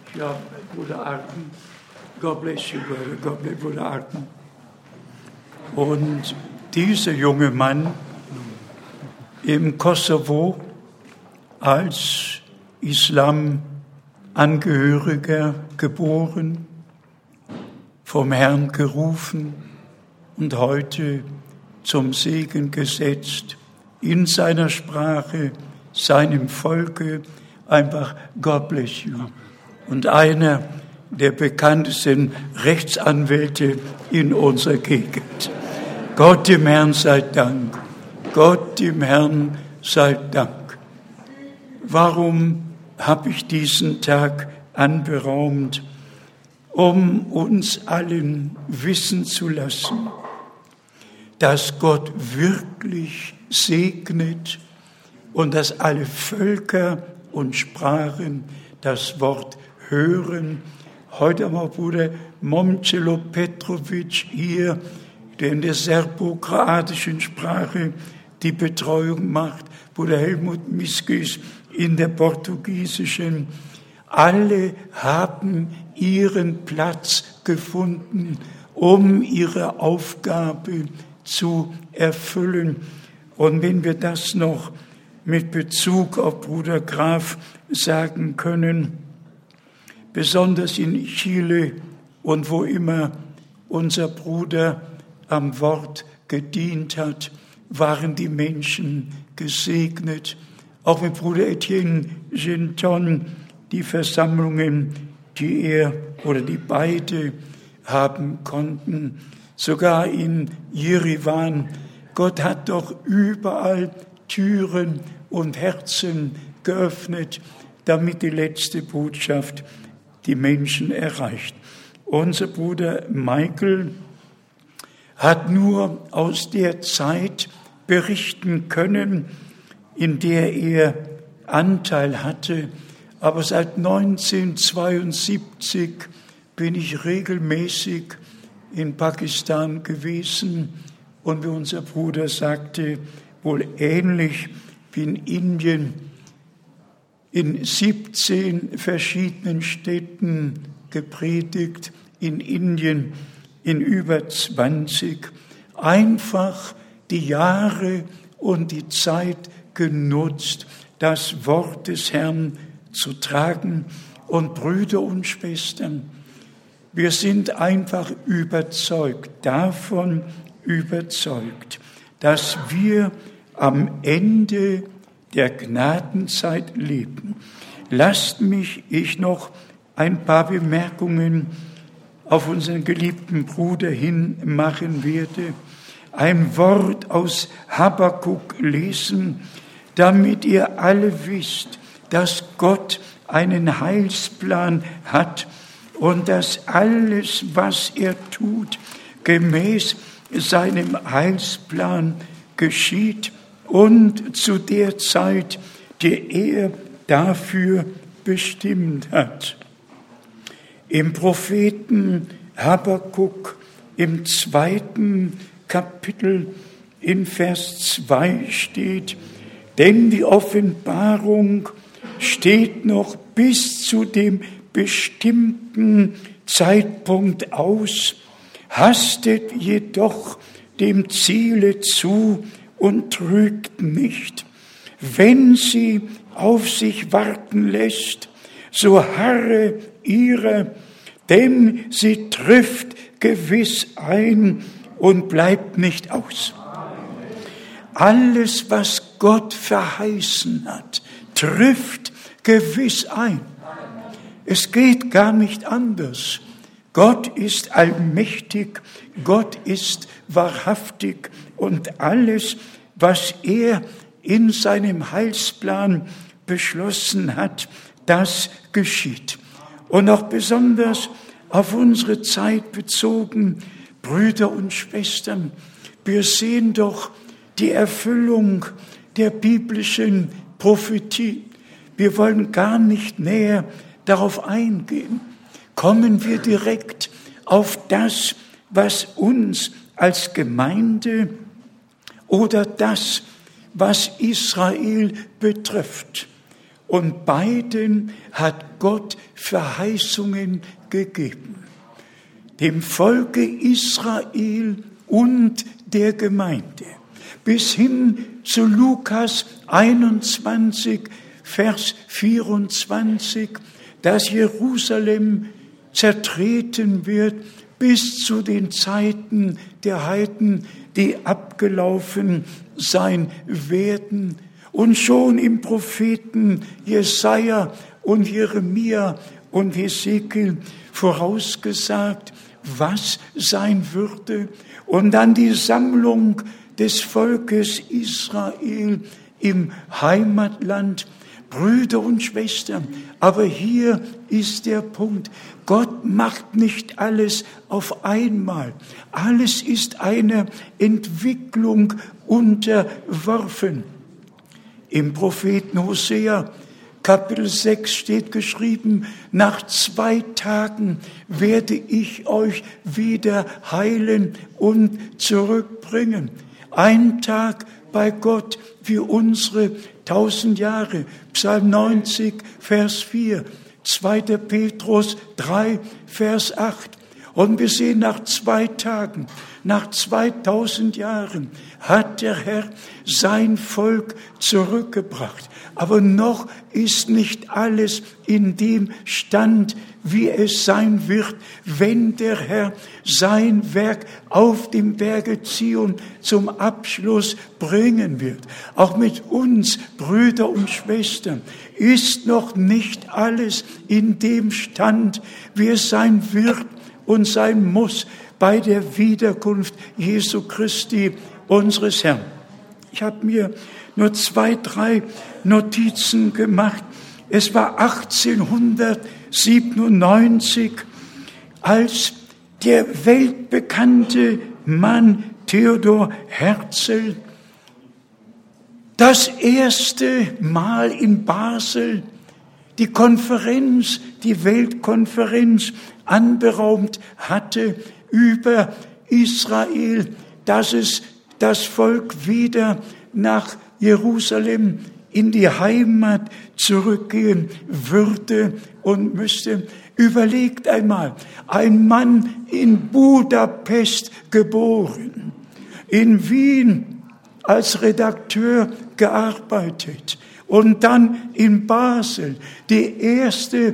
Ja, Bruder Arten. God bless you, brother. God bless Bruder Arten. Und dieser junge Mann im Kosovo als Islamangehöriger geboren, vom Herrn gerufen und heute zum Segen gesetzt, in seiner Sprache, seinem Volke, einfach God bless you. Und einer der bekanntesten Rechtsanwälte in unserer Gegend. Gott dem Herrn sei Dank. Gott dem Herrn sei Dank. Warum habe ich diesen Tag anberaumt? Um uns allen wissen zu lassen, dass Gott wirklich segnet und dass alle Völker und Sprachen das Wort hören. Heute haben wir Bruder Momcilo Petrovic hier, der in der serbokroatischen Sprache die Betreuung macht. Bruder Helmut Miskis in der portugiesischen. Alle haben ihren Platz gefunden, um ihre Aufgabe zu erfüllen. Und wenn wir das noch mit Bezug auf Bruder Graf sagen können, besonders in Chile und wo immer unser Bruder am Wort gedient hat, waren die Menschen gesegnet. Auch mit Bruder Etienne Genton, die Versammlungen, die er oder die beide haben konnten, sogar in Jerewan. Gott hat doch überall Türen und Herzen geöffnet, damit die letzte Botschaft die Menschen erreicht. Unser Bruder Michael hat nur aus der Zeit berichten können, in der er Anteil hatte. Aber seit neunzehnhundertzweiundsiebzig bin ich regelmäßig in Pakistan gewesen und wie unser Bruder sagte, wohl ähnlich wie in Indien, in siebzehn verschiedenen Städten gepredigt, in Indien in über zwanzig, einfach die Jahre und die Zeit genutzt, das Wort des Herrn zu tragen. Und Brüder und Schwestern, wir sind einfach überzeugt, davon überzeugt, dass wir am Ende der Gnadenzeit leben. Lasst mich ich noch ein paar Bemerkungen auf unseren geliebten Bruder hin machen werde. Ein Wort aus Habakuk lesen, damit ihr alle wisst, dass Gott einen Heilsplan hat und dass alles, was er tut, gemäß seinem Heilsplan geschieht und zu der Zeit, die er dafür bestimmt hat. Im Propheten Habakuk im zweiten Kapitel in Vers zwei steht, denn die Offenbarung steht noch bis zu dem bestimmten Zeitpunkt aus, hastet jedoch dem Ziele zu und trügt nicht. Wenn sie auf sich warten lässt, so harre ihrer, denn sie trifft gewiss ein und bleibt nicht aus. Alles, was Gott verheißen hat, trifft gewiss ein. Es geht gar nicht anders. Gott ist allmächtig, Gott ist wahrhaftig und alles, was er in seinem Heilsplan beschlossen hat, das geschieht. Und auch besonders auf unsere Zeit bezogen, Brüder und Schwestern, wir sehen doch die Erfüllung der biblischen Prophetie. Wir wollen gar nicht näher darauf eingehen. Kommen wir direkt auf das, was uns als Gemeinde oder das, was Israel betrifft. und beiden hat Gott Verheißungen gegeben. Dem Volke Israel und der Gemeinde. Bis hin zu Lukas einundzwanzig, Vers vierundzwanzig, dass Jerusalem zertreten wird bis zu den Zeiten der Heiden, die abgelaufen sein werden. Und schon im Propheten Jesaja und Jeremia und Hesekiel vorausgesagt, was sein würde. Und dann die Sammlung des Volkes Israel im Heimatland. Brüder und Schwestern, aber hier ist der Punkt. Gott macht nicht alles auf einmal. Alles ist einer Entwicklung unterworfen. Im Propheten Hosea, Kapitel sechs steht geschrieben, nach zwei Tagen werde ich euch wieder heilen und zurückbringen. Ein Tag bei Gott wie unsere tausend Jahre. Psalm neunzig, Vers vier. zweiter Petrus drei, Vers acht. Und wir sehen, nach zwei Tagen, nach zweitausend Jahren hat der Herr sein Volk zurückgebracht. Aber noch ist nicht alles in dem Stand, wie es sein wird, wenn der Herr sein Werk auf dem Berge Zion zum Abschluss bringen wird. Auch mit uns, Brüder und Schwestern, ist noch nicht alles in dem Stand, wie es sein wird und sein muss bei der Wiederkunft Jesu Christi, unseres Herrn. Ich habe mir nur zwei, drei Notizen gemacht. Es war achtzehnhundertsiebenundneunzig, als der weltbekannte Mann Theodor Herzl das erste Mal in Basel die Konferenz, die Weltkonferenz anberaumt hatte über Israel, dass es das Volk wieder nach Jerusalem in die Heimat zurückgehen würde und müsste. Überlegt einmal, ein Mann in Budapest geboren, in Wien als Redakteur gearbeitet und dann in Basel die erste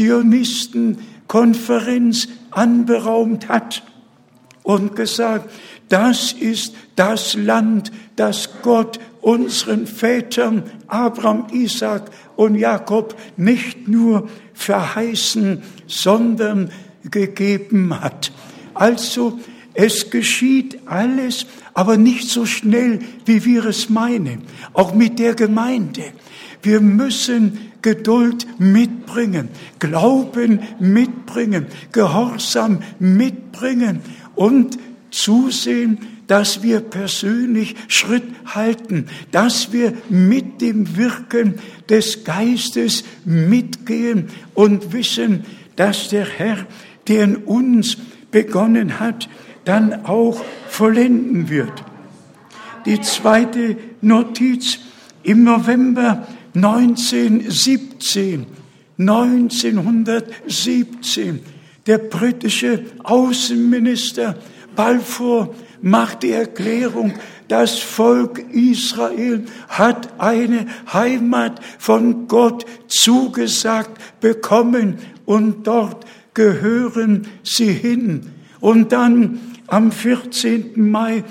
Zionistenkonferenz anberaumt hat und gesagt, das ist das Land, das Gott unseren Vätern Abraham, Isaak und Jakob nicht nur verheißen, sondern gegeben hat. Also es geschieht alles, aber nicht so schnell, wie wir es meinen. Auch mit der Gemeinde. Wir müssen Geduld mitbringen, Glauben mitbringen, Gehorsam mitbringen und zusehen, dass wir persönlich Schritt halten, dass wir mit dem Wirken des Geistes mitgehen und wissen, dass der Herr, der in uns begonnen hat, dann auch vollenden wird. Die zweite Notiz: Im November neunzehnhundertsiebzehn, neunzehnhundertsiebzehn, der britische Außenminister Balfour macht die Erklärung, das Volk Israel hat eine Heimat von Gott zugesagt bekommen und dort gehören sie hin. Und dann am vierzehnten Mai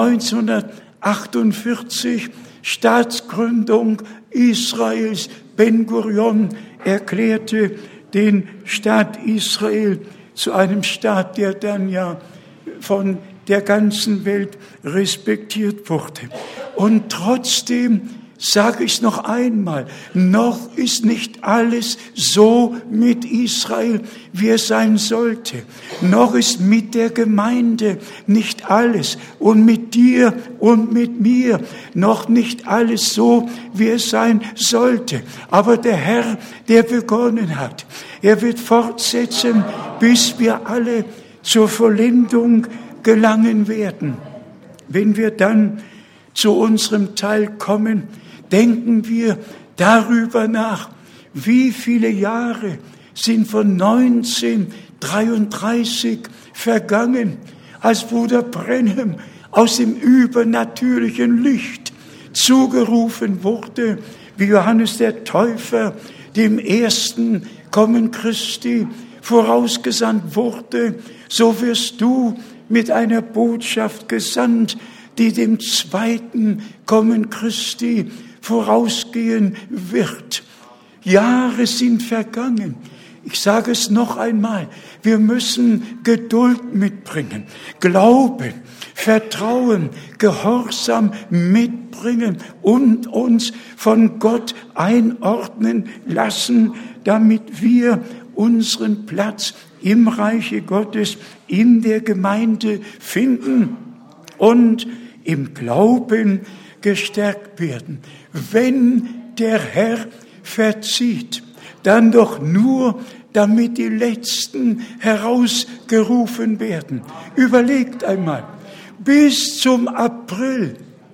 neunzehnhundertachtundvierzig, Staatsgründung Israels, Ben-Gurion erklärte den Staat Israel zu einem Staat, der dann ja von der ganzen Welt respektiert wurde. Und trotzdem sage ich es noch einmal, noch ist nicht alles so mit Israel, wie es sein sollte. Noch ist mit der Gemeinde nicht alles und mit dir und mit mir noch nicht alles so, wie es sein sollte. Aber der Herr, der begonnen hat, er wird fortsetzen, bis wir alle zur Vollendung gelangen werden. Wenn wir dann zu unserem Teil kommen, denken wir darüber nach, Wie viele Jahre sind von neunzehnhundertdreiunddreißig vergangen, als Bruder Branham aus dem übernatürlichen Licht zugerufen wurde, wie Johannes der Täufer dem ersten Kommen Christi vorausgesandt wurde, so wirst du mit einer Botschaft gesandt, die dem zweiten Kommen Christi vorausgehen wird. Jahre sind vergangen. Ich sage es noch einmal, wir müssen Geduld mitbringen, Glauben, Vertrauen, Gehorsam mitbringen und uns von Gott einordnen lassen, damit wir unseren Platz im Reiche Gottes, in der Gemeinde finden und im Glauben gestärkt werden. Wenn der Herr verzieht, dann doch nur, damit die Letzten herausgerufen werden. Überlegt einmal, bis zum April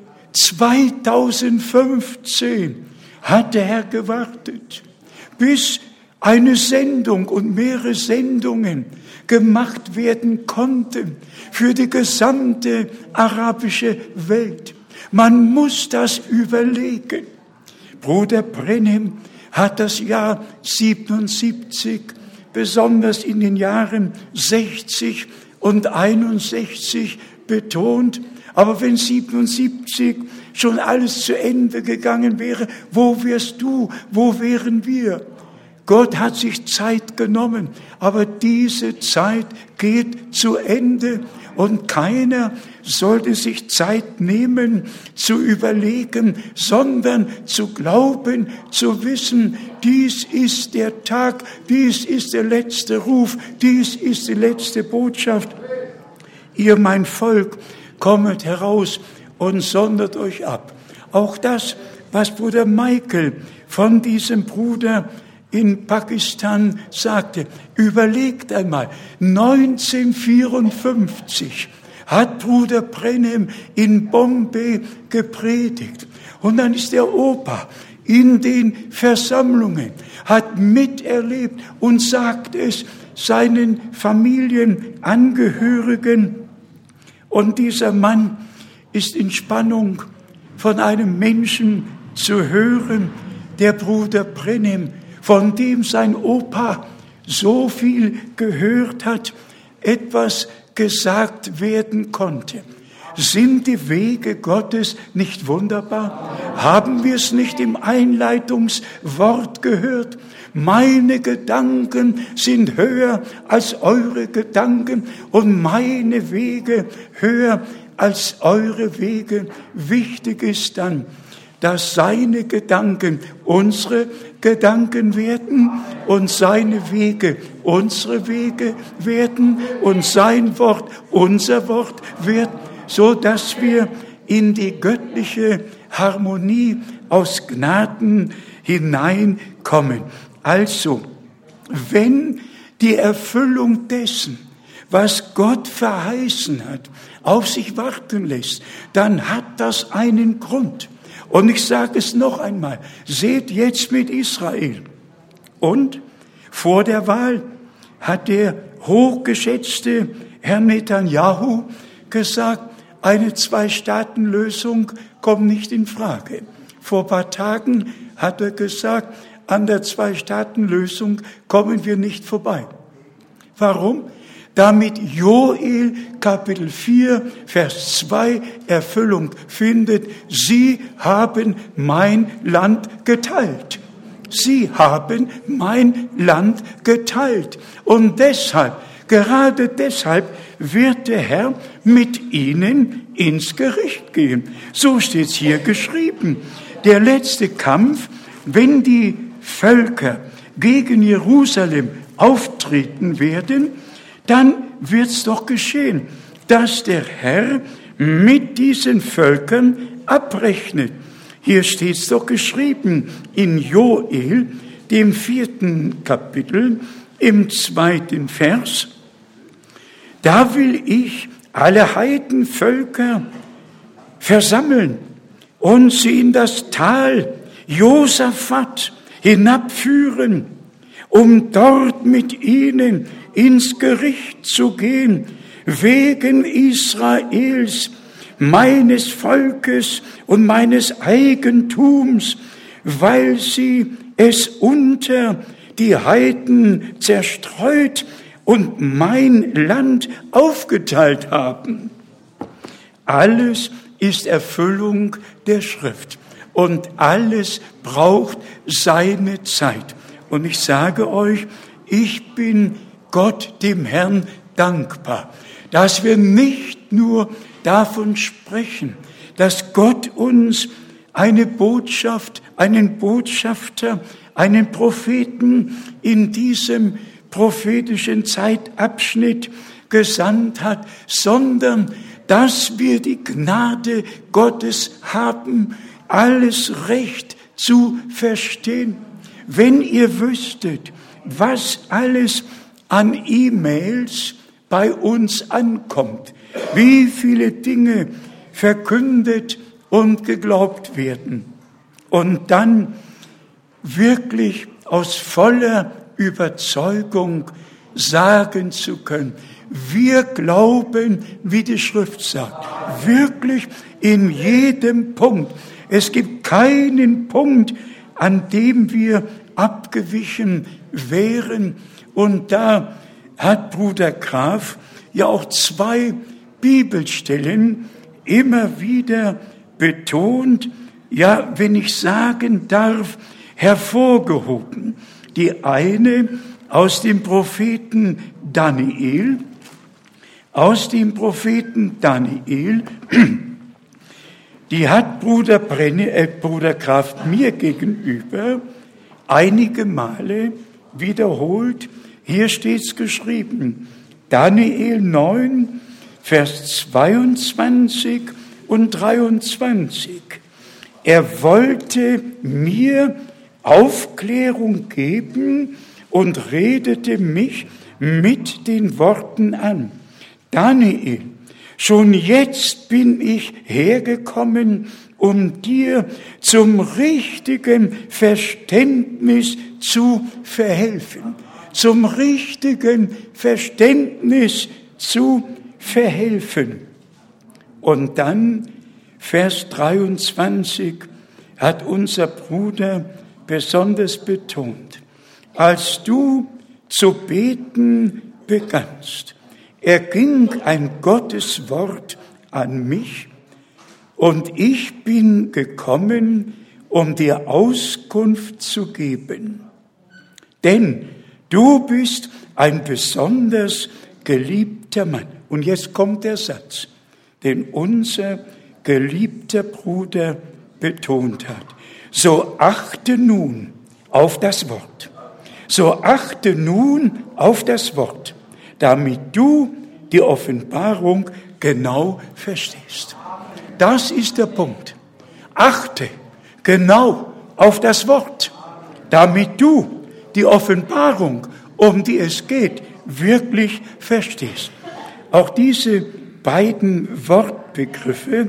zweitausendfünfzehn hat der Herr gewartet, bis eine Sendung und mehrere Sendungen gemacht werden konnten für die gesamte arabische Welt. Man muss das überlegen. Bruder Branham hat das Jahr siebenundsiebzig, besonders in den Jahren sechzig und einundsechzig betont. Aber wenn siebenundsiebzig schon alles zu Ende gegangen wäre, wo wärst du, wo wären wir? Gott hat sich Zeit genommen, aber diese Zeit geht zu Ende und keiner sollte sich Zeit nehmen zu überlegen, sondern zu glauben, zu wissen, dies ist der Tag, dies ist der letzte Ruf, dies ist die letzte Botschaft. Ihr, mein Volk, kommet heraus und sondert euch ab. Auch das, was Bruder Michael von diesem Bruder in Pakistan sagte, überlegt einmal, neunzehnhundertvierundfünfzig hat Bruder Branham in Bombay gepredigt. Und dann ist der Opa in den Versammlungen, hat miterlebt und sagt es seinen Familienangehörigen. Und dieser Mann ist in Spannung, von einem Menschen zu hören, der Bruder Branham, von dem sein Opa so viel gehört hat, etwas gesagt werden konnte. Sind die Wege Gottes nicht wunderbar? Haben wir es nicht im Einleitungswort gehört? Meine Gedanken sind höher als eure Gedanken und meine Wege höher als eure Wege. Wichtig ist dann, dass seine Gedanken unsere Gedanken werden und seine Wege unsere Wege werden und sein Wort unser Wort wird, so dass wir in die göttliche Harmonie aus Gnaden hineinkommen. Also, wenn die Erfüllung dessen, was Gott verheißen hat, auf sich warten lässt, dann hat das einen Grund. Und ich sage es noch einmal, seht jetzt mit Israel. Und vor der Wahl hat der hochgeschätzte Herr Netanyahu gesagt, eine Zwei-Staaten-Lösung kommt nicht in Frage. Vor ein paar Tagen hat er gesagt, an der Zwei-Staaten-Lösung kommen wir nicht vorbei. Warum? Damit Joel Kapitel vier, Vers zwei Erfüllung findet. Sie haben mein Land geteilt. Sie haben mein Land geteilt. Und deshalb, gerade deshalb, wird der Herr mit ihnen ins Gericht gehen. So steht es hier geschrieben. Der letzte Kampf, wenn die Völker gegen Jerusalem auftreten werden, dann wird's doch geschehen, dass der Herr mit diesen Völkern abrechnet. Hier steht's doch geschrieben in Joel, dem vierten Kapitel, im zweiten Vers. Da will ich alle Heidenvölker versammeln und sie in das Tal Josaphat hinabführen, um dort mit ihnen ins Gericht zu gehen, wegen Israels, meines Volkes und meines Eigentums, weil sie es unter die Heiden zerstreut und mein Land aufgeteilt haben. Alles ist Erfüllung der Schrift und alles braucht seine Zeit. Und ich sage euch, ich bin Gott, dem Herrn, dankbar, dass wir nicht nur davon sprechen, dass Gott uns eine Botschaft, einen Botschafter, einen Propheten in diesem prophetischen Zeitabschnitt gesandt hat, sondern dass wir die Gnade Gottes haben, alles recht zu verstehen. Wenn ihr wüsstet, was alles an E-Mails bei uns ankommt, wie viele Dinge verkündet und geglaubt werden und dann wirklich aus voller Überzeugung sagen zu können, wir glauben, wie die Schrift sagt, wirklich in jedem Punkt. Es gibt keinen Punkt, an dem wir abgewichen wären. Und da hat Bruder Graf ja auch zwei Bibelstellen immer wieder betont, ja, wenn ich sagen darf, hervorgehoben. Die eine aus dem Propheten Daniel, aus dem Propheten Daniel, die hat Bruder, Brenne, äh, Bruder Kraft mir gegenüber einige Male wiederholt. Hier steht's geschrieben, Daniel neun, Vers zweiundzwanzig und dreiundzwanzig. Er wollte mir Aufklärung geben und redete mich mit den Worten an. Daniel, schon jetzt bin ich hergekommen, um dir zum richtigen Verständnis zu verhelfen. Zum richtigen Verständnis zu verhelfen. Und dann, Vers dreiundzwanzig, hat unser Bruder besonders betont, als du zu beten begannst, erging ein Gotteswort an mich und ich bin gekommen, um dir Auskunft zu geben. Denn du bist ein besonders geliebter Mann. Und jetzt kommt der Satz, den unser geliebter Bruder betont hat. So achte nun auf das Wort. So achte nun auf das Wort, damit du die Offenbarung genau verstehst. Das ist der Punkt. Achte genau auf das Wort, damit du die Offenbarung, um die es geht, wirklich verstehst. Auch diese beiden Wortbegriffe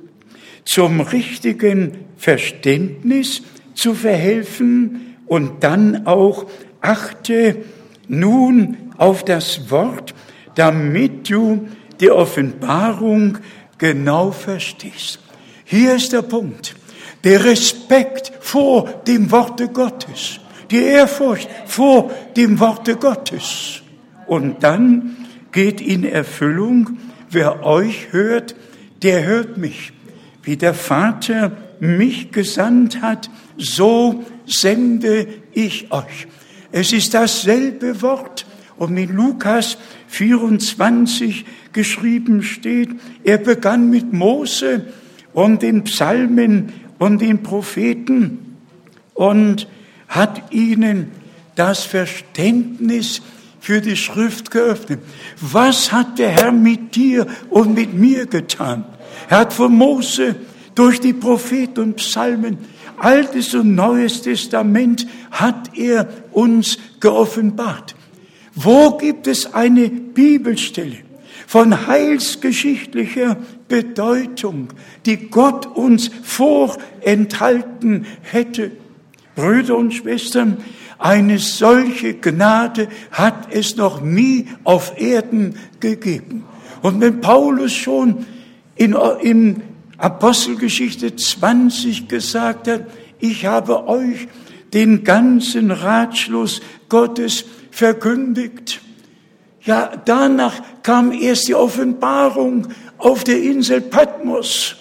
zum richtigen Verständnis zu verhelfen und dann auch achte nun auf das Wort, damit du die Offenbarung genau verstehst. Hier ist der Punkt. Der Respekt vor dem Worte Gottes. Die Ehrfurcht vor dem Worte Gottes. Und dann geht in Erfüllung, wer euch hört, der hört mich. Wie der Vater mich gesandt hat, so sende ich euch. Es ist dasselbe Wort. Und in Lukas vierundzwanzig geschrieben steht, er begann mit Mose und den Psalmen und den Propheten und hat ihnen das Verständnis für die Schrift geöffnet. Was hat der Herr mit dir und mit mir getan? Er hat von Mose durch die Propheten und Psalmen, Altes und Neues Testament, hat er uns geoffenbart. Wo gibt es eine Bibelstelle von heilsgeschichtlicher Bedeutung, die Gott uns vorenthalten hätte? Brüder und Schwestern, eine solche Gnade hat es noch nie auf Erden gegeben. Und wenn Paulus schon in, in Apostelgeschichte zwanzig gesagt hat, ich habe euch den ganzen Ratschluss Gottes verkündigt. Ja, danach kam erst die Offenbarung auf der Insel Patmos,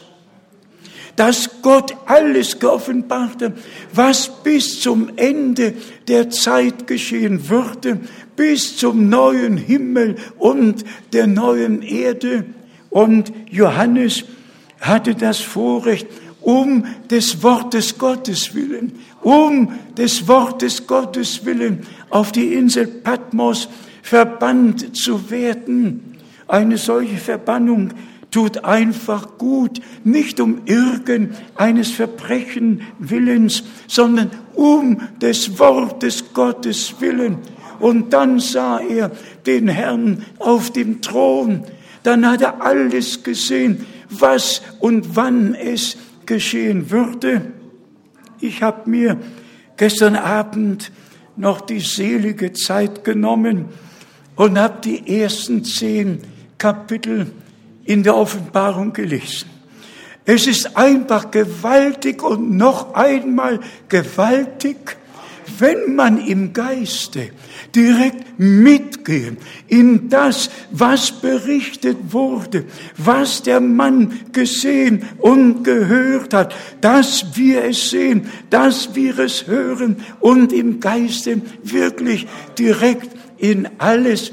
dass Gott alles geoffenbarte, was bis zum Ende der Zeit geschehen würde, bis zum neuen Himmel und der neuen Erde. Und Johannes hatte das Vorrecht, um des Wortes Gottes willen, um des Wortes Gottes willen auf die Insel Patmos verbannt zu werden. Eine solche Verbannung tut einfach gut, nicht um irgendeines Verbrechen willens, sondern um des Wortes Gottes willen. Und dann sah er den Herrn auf dem Thron. Dann hat er alles gesehen, was und wann es geschehen würde. Ich habe mir gestern Abend noch die selige Zeit genommen und habe die ersten zehn Kapitel in der Offenbarung gelesen. Es ist einfach gewaltig und noch einmal gewaltig, wenn man im Geiste direkt mitgehen in das, was berichtet wurde, was der Mann gesehen und gehört hat, dass wir es sehen, dass wir es hören und im Geiste wirklich direkt in alles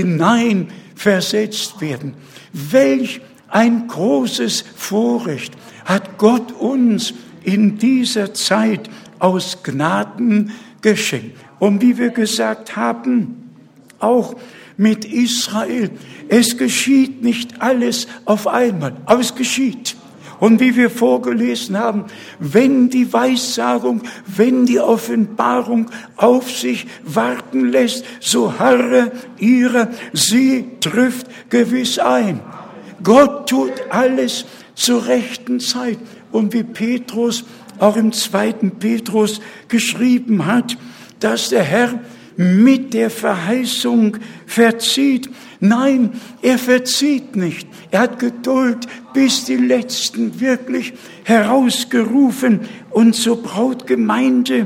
hineinversetzt werden. Welch ein großes Vorrecht hat Gott uns in dieser Zeit aus Gnaden geschenkt. Und wie wir gesagt haben, auch mit Israel, es geschieht nicht alles auf einmal, aber es geschieht. Und wie wir vorgelesen haben, wenn die Weissagung, wenn die Offenbarung auf sich warten lässt, so harre ihre, sie trifft gewiss ein. Gott tut alles zur rechten Zeit. Und wie Petrus auch im zweiten Petrus geschrieben hat, dass der Herr mit der Verheißung verzieht. Nein, er verzieht nicht. Er hat Geduld, bis die Letzten wirklich herausgerufen und zur Brautgemeinde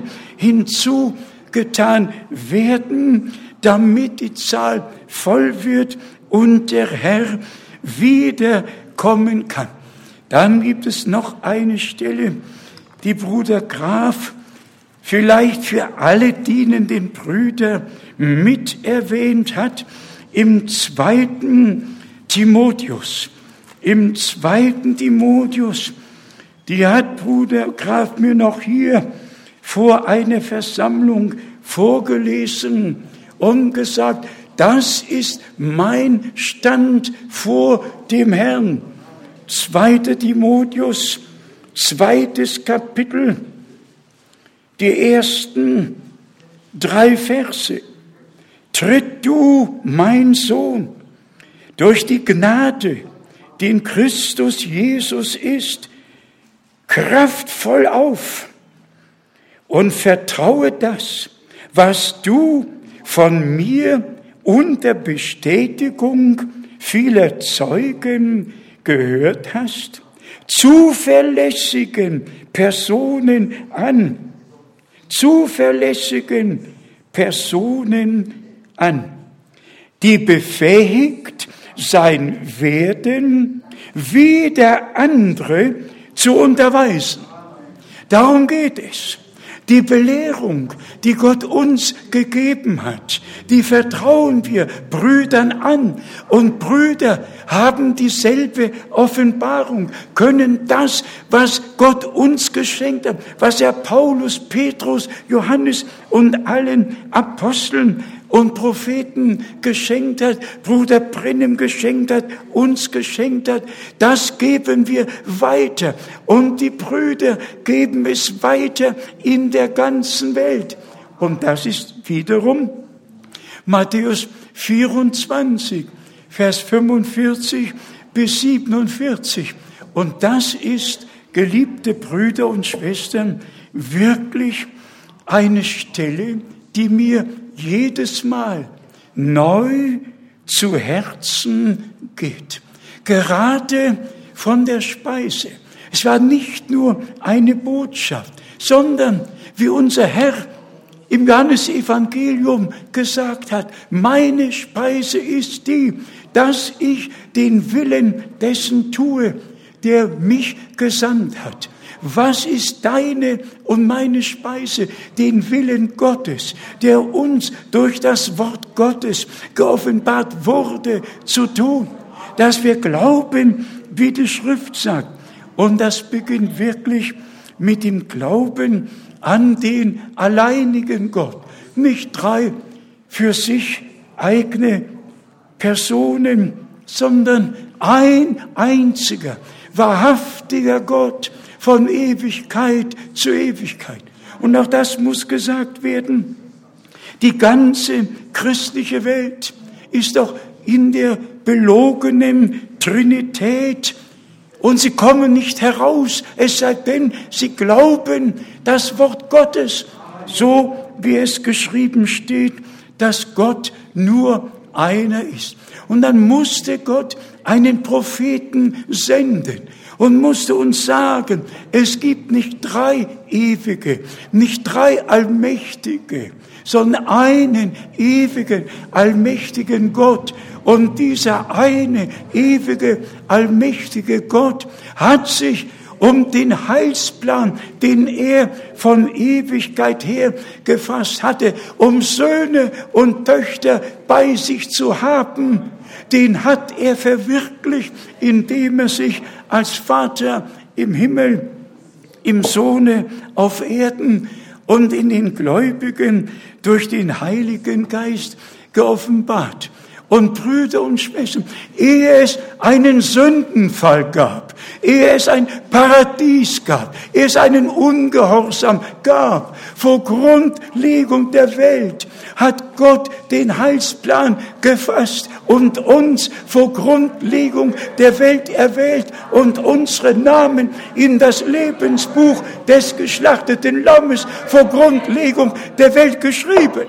hinzugetan werden, damit die Zahl voll wird und der Herr wiederkommen kann. Dann gibt es noch eine Stelle, die Bruder Graf vielleicht für alle dienenden Brüder mit erwähnt hat, im zweiten Timotheus. Im zweiten Timotheus, die hat Bruder Graf mir noch hier vor einer Versammlung vorgelesen und gesagt, das ist mein Stand vor dem Herrn. zweiter Timotheus, zweites Kapitel, die ersten drei Verse. Tritt du, mein Sohn, durch die Gnade, die in Christus Jesus ist, kraftvoll auf und vertraue das, was du von mir unter Bestätigung vieler Zeugen gehört hast, zuverlässigen Personen an, zuverlässigen Personen an, die befähigt sein werden, wieder andere zu unterweisen. Darum geht es. Die Belehrung, die Gott uns gegeben hat, die vertrauen wir Brüdern an. Und Brüder haben dieselbe Offenbarung, können das, was Gott uns geschenkt hat, was er Paulus, Petrus, Johannes und allen Aposteln und Propheten geschenkt hat, Bruder Brennem geschenkt hat, uns geschenkt hat, das geben wir weiter. Und die Brüder geben es weiter in der ganzen Welt. Und das ist wiederum Matthäus vierundzwanzig, Vers fünfundvierzig bis siebenundvierzig. Und das ist, geliebte Brüder und Schwestern, wirklich eine Stelle, die mir jedes Mal neu zu Herzen geht. Gerade von der Speise. Es war nicht nur eine Botschaft, sondern wie unser Herr im Johannesevangelium gesagt hat, meine Speise ist die, dass ich den Willen dessen tue, der mich gesandt hat. Was ist deine und meine Speise? Den Willen Gottes, der uns durch das Wort Gottes geoffenbart wurde, zu tun. Dass wir glauben, wie die Schrift sagt. Und das beginnt wirklich mit dem Glauben an den alleinigen Gott. Nicht drei für sich eigene Personen, sondern ein einziger, wahrhaftiger Gott von Ewigkeit zu Ewigkeit. Und auch das muss gesagt werden. Die ganze christliche Welt ist doch in der belogenen Trinität und sie kommen nicht heraus, es sei denn, sie glauben das Wort Gottes, so wie es geschrieben steht, dass Gott nur einer ist. Und dann musste Gott einen Propheten senden und musste uns sagen, es gibt nicht drei Ewige, nicht drei Allmächtige, sondern einen ewigen, allmächtigen Gott. Und dieser eine, ewige, allmächtige Gott hat sich um den Heilsplan, den er von Ewigkeit her gefasst hatte, um Söhne und Töchter bei sich zu haben, den hat er verwirklicht, indem er sich als Vater im Himmel, im Sohne auf Erden und in den Gläubigen durch den Heiligen Geist geoffenbart. Und Brüder und Schwestern, ehe es einen Sündenfall gab, ehe es ein Paradies gab, ehe es einen Ungehorsam gab, vor Grundlegung der Welt, hat Gott den Heilsplan gefasst und uns vor Grundlegung der Welt erwählt und unsere Namen in das Lebensbuch des geschlachteten Lammes vor Grundlegung der Welt geschrieben.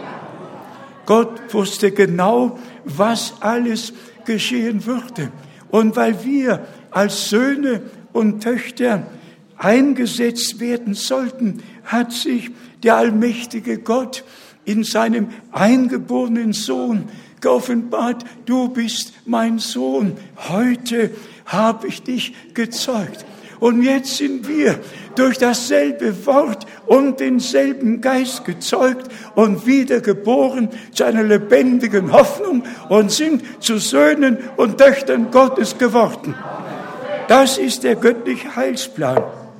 Gott wusste genau, was alles geschehen würde. Und weil wir als Söhne und Töchter eingesetzt werden sollten, hat sich der allmächtige Gott in seinem eingeborenen Sohn geoffenbart. Du bist mein Sohn. Heute habe ich dich gezeugt. Und jetzt sind wir durch dasselbe Wort und denselben Geist gezeugt und wiedergeboren zu einer lebendigen Hoffnung und sind zu Söhnen und Töchtern Gottes geworden. Das ist der göttliche Heilsplan.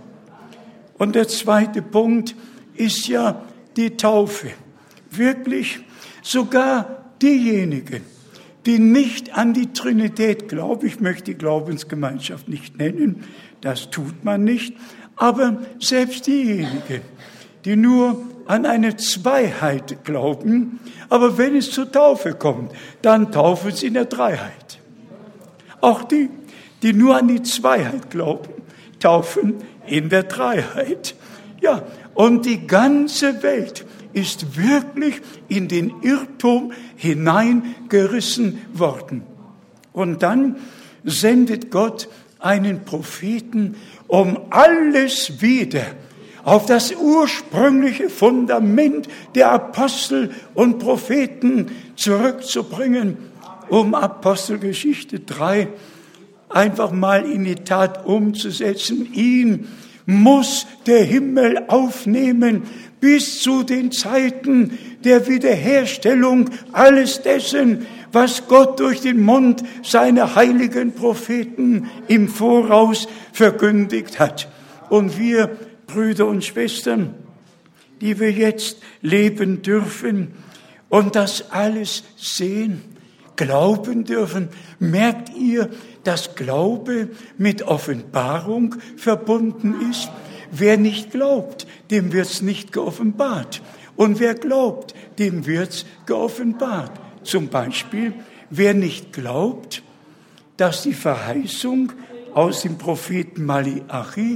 Und der zweite Punkt ist ja die Taufe. Wirklich sogar diejenigen, die nicht an die Trinität glauben, ich möchte die Glaubensgemeinschaft nicht nennen, das tut man nicht, aber selbst diejenigen, die nur an eine Zweiheit glauben, aber wenn es zur Taufe kommt, dann taufen sie in der Dreiheit. Auch die, die nur an die Zweiheit glauben, taufen in der Dreiheit. Ja, und die ganze Welt ist wirklich in den Irrtum hineingerissen worden. Und dann sendet Gott einen Propheten, um alles wieder auf das ursprüngliche Fundament der Apostel und Propheten zurückzubringen, um Apostelgeschichte drei einfach mal in die Tat umzusetzen. Ihn muss der Himmel aufnehmen bis zu den Zeiten der Wiederherstellung alles dessen, was Gott durch den Mund seiner heiligen Propheten im Voraus verkündigt hat. Und wir, Brüder und Schwestern, die wir jetzt leben dürfen und das alles sehen, glauben dürfen, merkt ihr, dass Glaube mit Offenbarung verbunden ist? Wer nicht glaubt, dem wird's nicht geoffenbart. Und wer glaubt, dem wird's geoffenbart. Zum Beispiel, wer nicht glaubt, dass die Verheißung aus dem Propheten Malachi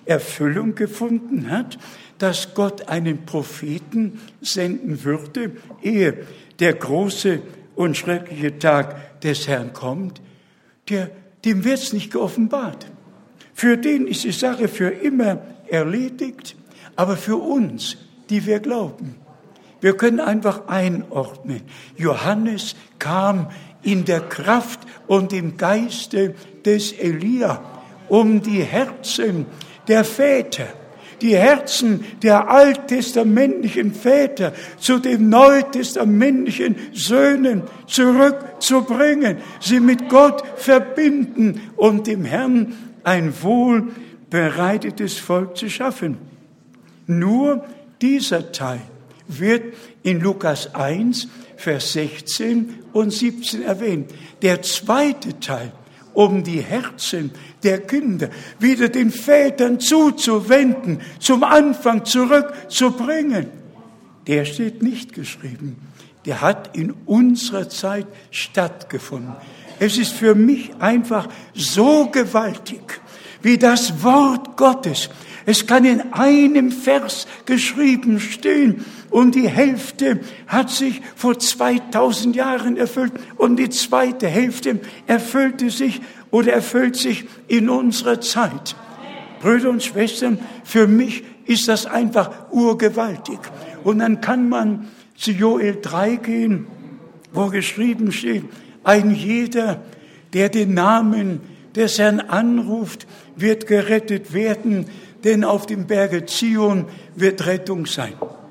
Erfüllung gefunden hat, dass Gott einen Propheten senden würde, ehe der große und schreckliche Tag des Herrn kommt, der, dem wird es nicht geoffenbart. Für den ist die Sache für immer erledigt, aber für uns, die wir glauben, wir können einfach einordnen. Johannes kam in der Kraft und im Geiste des Elia, um die Herzen der Väter, die Herzen der alttestamentlichen Väter zu den neutestamentlichen Söhnen zurückzubringen, sie mit Gott verbinden und dem Herrn ein wohlbereitetes Volk zu schaffen. Nur dieser Teil wird in Lukas eins, Vers sechzehn und siebzehn erwähnt. Der zweite Teil, um die Herzen der Kinder wieder den Vätern zuzuwenden, zum Anfang zurückzubringen, der steht nicht geschrieben. Der hat in unserer Zeit stattgefunden. Es ist für mich einfach so gewaltig, wie das Wort Gottes. Es kann in einem Vers geschrieben stehen und die Hälfte hat sich vor zweitausend Jahren erfüllt und die zweite Hälfte erfüllte sich oder erfüllt sich in unserer Zeit. Brüder und Schwestern, für mich ist das einfach urgewaltig. Und dann kann man zu Joel drei gehen, wo geschrieben steht, ein jeder, der den Namen des Herrn anruft, wird gerettet werden, denn auf dem Berge Zion wird Rettung sein.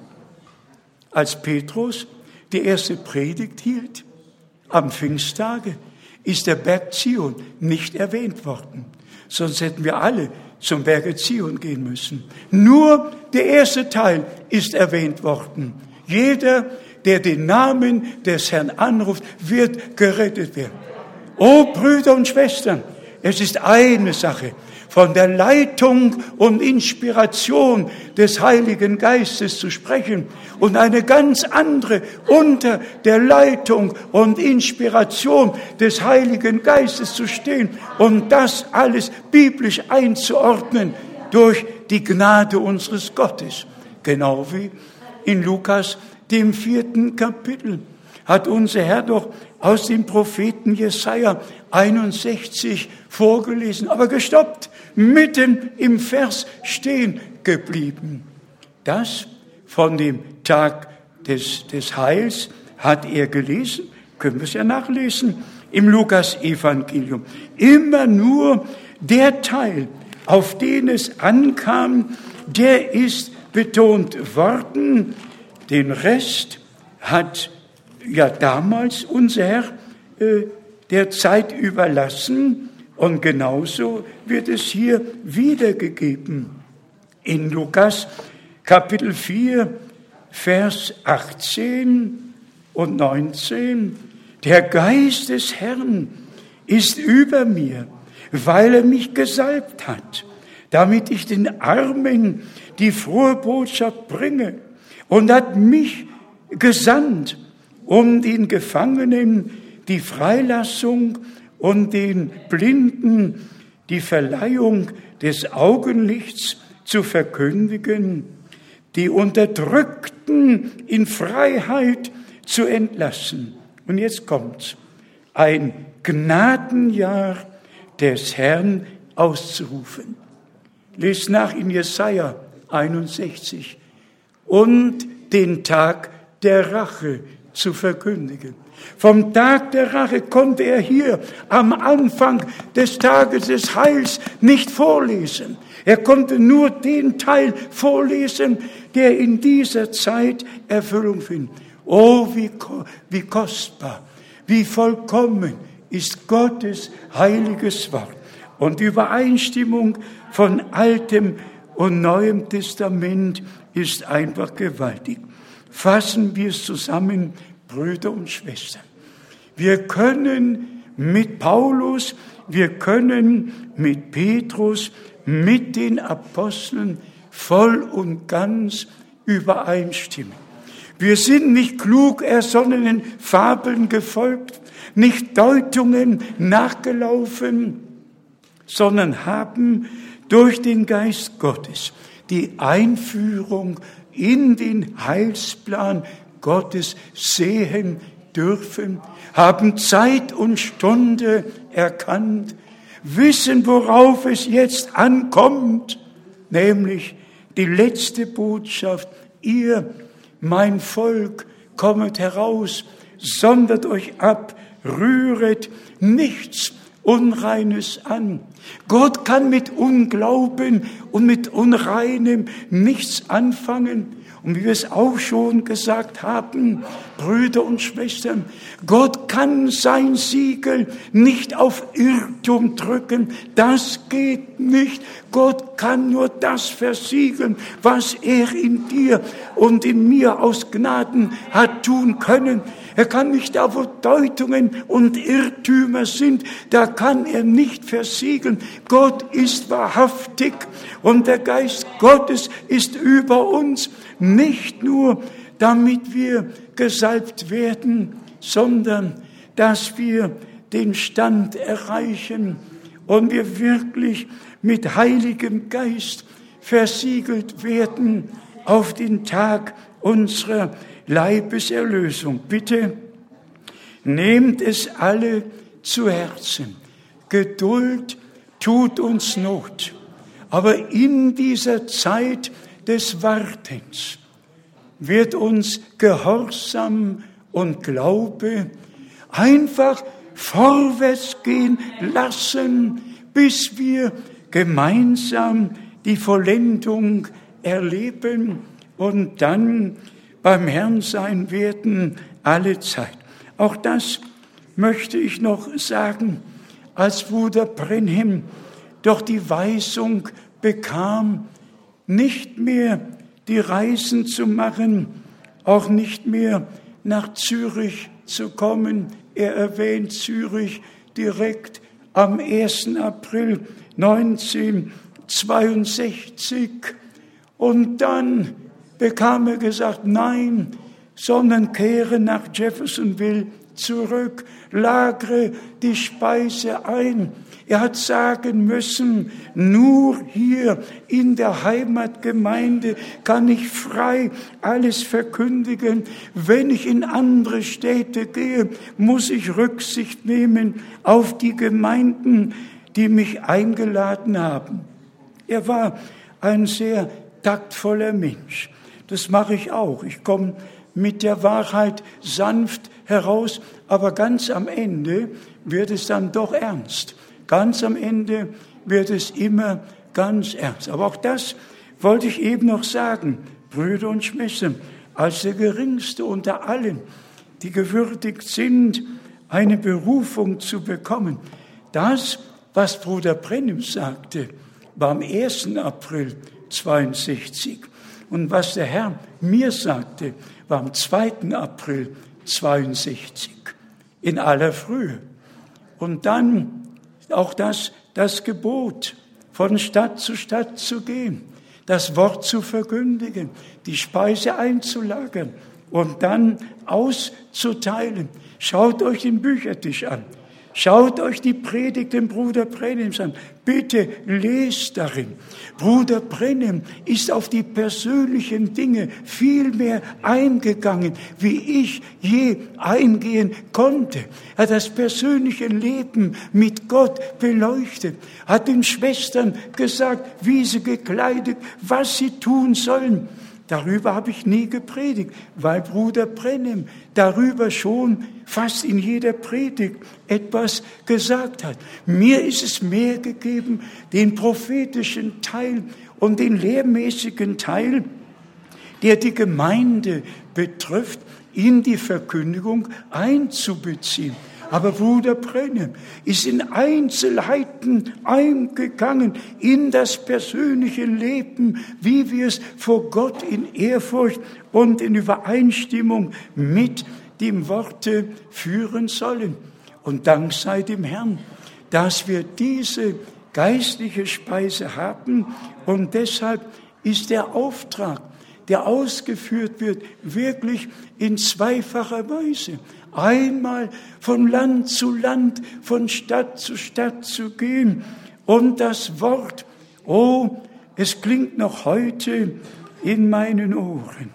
Als Petrus die erste Predigt hielt, am Pfingsttage, ist der Berg Zion nicht erwähnt worden. Sonst hätten wir alle zum Berge Zion gehen müssen. Nur der erste Teil ist erwähnt worden. Jeder, der den Namen des Herrn anruft, wird gerettet werden. Oh, Brüder und Schwestern, es ist eine Sache, von der Leitung und Inspiration des Heiligen Geistes zu sprechen und eine ganz andere unter der Leitung und Inspiration des Heiligen Geistes zu stehen und das alles biblisch einzuordnen durch die Gnade unseres Gottes. Genau wie in Lukas, dem vierten Kapitel, hat unser Herr doch aus dem Propheten Jesaja einundsechzig vorgelesen, aber gestoppt, mitten im Vers stehen geblieben. Das von dem Tag des, des Heils hat er gelesen, können wir es ja nachlesen, im Lukas-Evangelium. Immer nur der Teil, auf den es ankam, der ist betont worden. Den Rest hat ja damals unser Herr äh, der Zeit überlassen und genauso wird es hier wiedergegeben. In Lukas Kapitel vier, Vers achtzehn und neunzehn. Der Geist des Herrn ist über mir, weil er mich gesalbt hat, damit ich den Armen die frohe Botschaft bringe und hat mich gesandt, um den Gefangenen die Freilassung und den Blinden die Verleihung des Augenlichts zu verkündigen, die Unterdrückten in Freiheit zu entlassen. Und jetzt kommt's. Ein Gnadenjahr des Herrn auszurufen. Lest nach in Jesaja einundsechzig. Und den Tag der Rache zu verkündigen. Vom Tag der Rache konnte er hier am Anfang des Tages des Heils nicht vorlesen. Er konnte nur den Teil vorlesen, der in dieser Zeit Erfüllung findet. Oh, wie, wie kostbar, wie vollkommen ist Gottes heiliges Wort. Und die Übereinstimmung von Altem und Neuem Testament ist einfach gewaltig. Fassen wir es zusammen, Brüder und Schwestern. Wir können mit Paulus, wir können mit Petrus, mit den Aposteln voll und ganz übereinstimmen. Wir sind nicht klug ersonnenen Fabeln gefolgt, nicht Deutungen nachgelaufen, sondern haben durch den Geist Gottes die Einführung in den Heilsplan Gottes sehen dürfen, haben Zeit und Stunde erkannt, wissen, worauf es jetzt ankommt, nämlich die letzte Botschaft: Ihr, mein Volk, kommet heraus, sondert euch ab, rühret nichts Unreines an. Gott kann mit Unglauben und mit Unreinem nichts anfangen. Und wie wir es auch schon gesagt haben, Brüder und Schwestern, Gott kann sein Siegel nicht auf Irrtum drücken. Das geht nicht. Gott kann nur das versiegeln, was er in dir und in mir aus Gnaden hat tun können. Er kann nicht da, wo Deutungen und Irrtümer sind, da kann er nicht versiegeln. Gott ist wahrhaftig und der Geist Gottes ist über uns. Nicht nur, damit wir gesalbt werden, sondern dass wir den Stand erreichen und wir wirklich mit Heiligem Geist versiegelt werden auf den Tag unserer Leibeserlösung. Bitte nehmt es alle zu Herzen. Geduld tut uns Not. Aber in dieser Zeit des Wartens wird uns Gehorsam und Glaube einfach vorwärts gehen lassen, bis wir gemeinsam die Vollendung erleben und dann beim Herrn sein werden alle Zeit. Auch das möchte ich noch sagen, als Bruder Brenhem doch die Weisung bekam, nicht mehr die Reisen zu machen, auch nicht mehr nach Zürich zu kommen. Er erwähnt Zürich direkt am ersten April neunzehnhundertzweiundsechzig. Und dann bekam er gesagt, nein, sondern kehre nach Jeffersonville zurück, lagere die Speise ein. Er hat sagen müssen, nur hier in der Heimatgemeinde kann ich frei alles verkündigen. Wenn ich in andere Städte gehe, muss ich Rücksicht nehmen auf die Gemeinden, die mich eingeladen haben. Er war ein sehr taktvoller Mensch. Das mache ich auch. Ich komme mit der Wahrheit sanft heraus, aber ganz am Ende wird es dann doch ernst. Ganz am Ende wird es immer ganz ernst. Aber auch das wollte ich eben noch sagen, Brüder und Schwestern, als der Geringste unter allen, die gewürdigt sind, eine Berufung zu bekommen. Das, was Bruder Brenhem sagte, war am ersten April zweiundsechzig. Und was der Herr mir sagte, war am zweiten April zweiundsechzig, in aller Frühe. Und dann auch das, das Gebot, von Stadt zu Stadt zu gehen, das Wort zu verkündigen, die Speise einzulagern und dann auszuteilen. Schaut euch den Büchertisch an. Schaut euch die Predigt dem Bruder Brenhem an. Bitte lest darin. Bruder Brenhem ist auf die persönlichen Dinge viel mehr eingegangen, wie ich je eingehen konnte. Er hat das persönliche Leben mit Gott beleuchtet, hat den Schwestern gesagt, wie sie gekleidet, was sie tun sollen. Darüber habe ich nie gepredigt, weil Bruder Brenhem darüber schon fast in jeder Predigt etwas gesagt hat. Mir ist es mehr gegeben, den prophetischen Teil und den lehrmäßigen Teil, der die Gemeinde betrifft, in die Verkündigung einzubeziehen. Aber Bruder Brenhem ist in Einzelheiten eingegangen, in das persönliche Leben, wie wir es vor Gott in Ehrfurcht und in Übereinstimmung mit dem Worte führen sollen. Und Dank sei dem Herrn, dass wir diese geistliche Speise haben. Und deshalb ist der Auftrag, der ausgeführt wird, wirklich in zweifacher Weise. Einmal von Land zu Land, von Stadt zu Stadt zu gehen Und das Wort, oh, es klingt noch heute in meinen Ohren,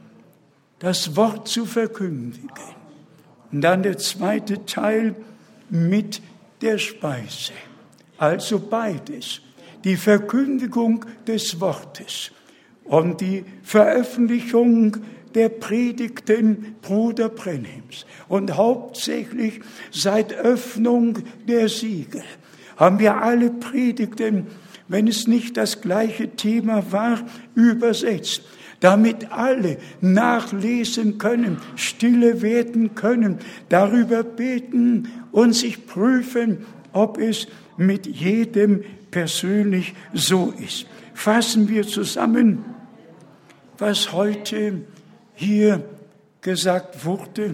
das Wort zu verkündigen. Und dann der zweite Teil mit der Speise. Also beides, die Verkündigung des Wortes und die Veröffentlichung der Predigten Bruder Brenhims. Und hauptsächlich seit Öffnung der Siegel haben wir alle Predigten, wenn es nicht das gleiche Thema war, übersetzt, damit alle nachlesen können, stille werden können, darüber beten und sich prüfen, ob es mit jedem persönlich so ist. Fassen wir zusammen, was heute hier gesagt wurde.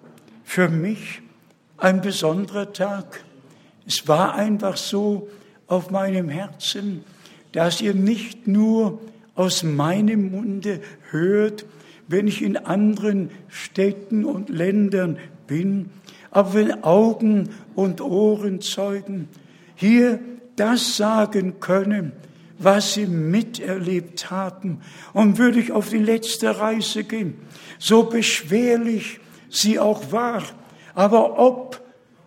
Für mich ein besonderer Tag. Es war einfach so auf meinem Herzen, dass ihr nicht nur aus meinem Munde hört, wenn ich in anderen Städten und Ländern bin, aber wenn Augen und Ohren zeugen, hier das sagen können, was sie miterlebt haben. Und würde ich auf die letzte Reise gehen, so beschwerlich sie auch war, aber ob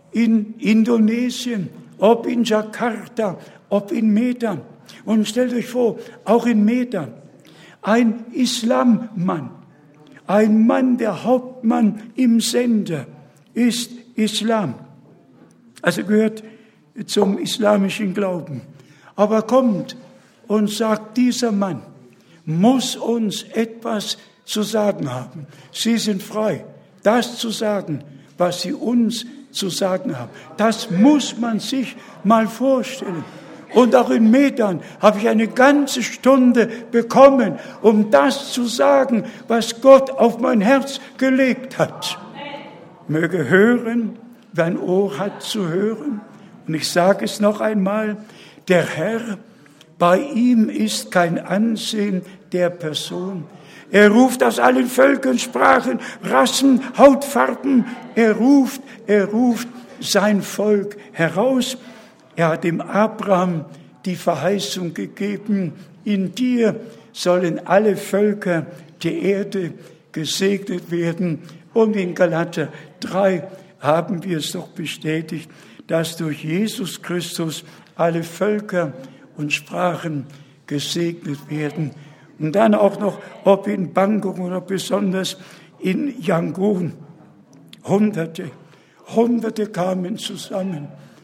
in Indonesien, ob in Jakarta, ob in Medan, und stellt euch vor, auch in Medan, ein Islammann, ein Mann, der Hauptmann im Sender, ist Islam. Also gehört zum islamischen Glauben. Aber kommt und sagt, dieser Mann muss uns etwas zu sagen haben. Sie sind frei, das zu sagen, was sie uns zu sagen haben. Das muss man sich mal vorstellen. Und auch in Medan habe ich eine ganze Stunde bekommen, um das zu sagen, was Gott auf mein Herz gelegt hat. Möge hören, wer ein Ohr hat zu hören. Und ich sage es noch einmal, der Herr, bei ihm ist kein Ansehen der Person. Er ruft aus allen Völkern, Sprachen, Rassen, Hautfarben. Er ruft, er ruft sein Volk heraus. Er hat dem Abraham die Verheißung gegeben, in dir sollen alle Völker der Erde gesegnet werden. Und in Galater drei haben wir es doch bestätigt, dass durch Jesus Christus alle Völker und Sprachen gesegnet werden. Und dann auch noch, ob in Bangkok oder besonders in Yangon, Hunderte, Hunderte kamen zusammen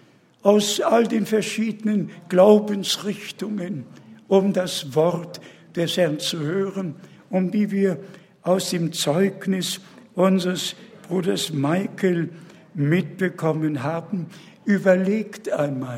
aus all den verschiedenen Glaubensrichtungen, um das Wort des Herrn zu hören, um die wir aus dem Zeugnis unseres Bruders Michael mitbekommen haben. Überlegt einmal,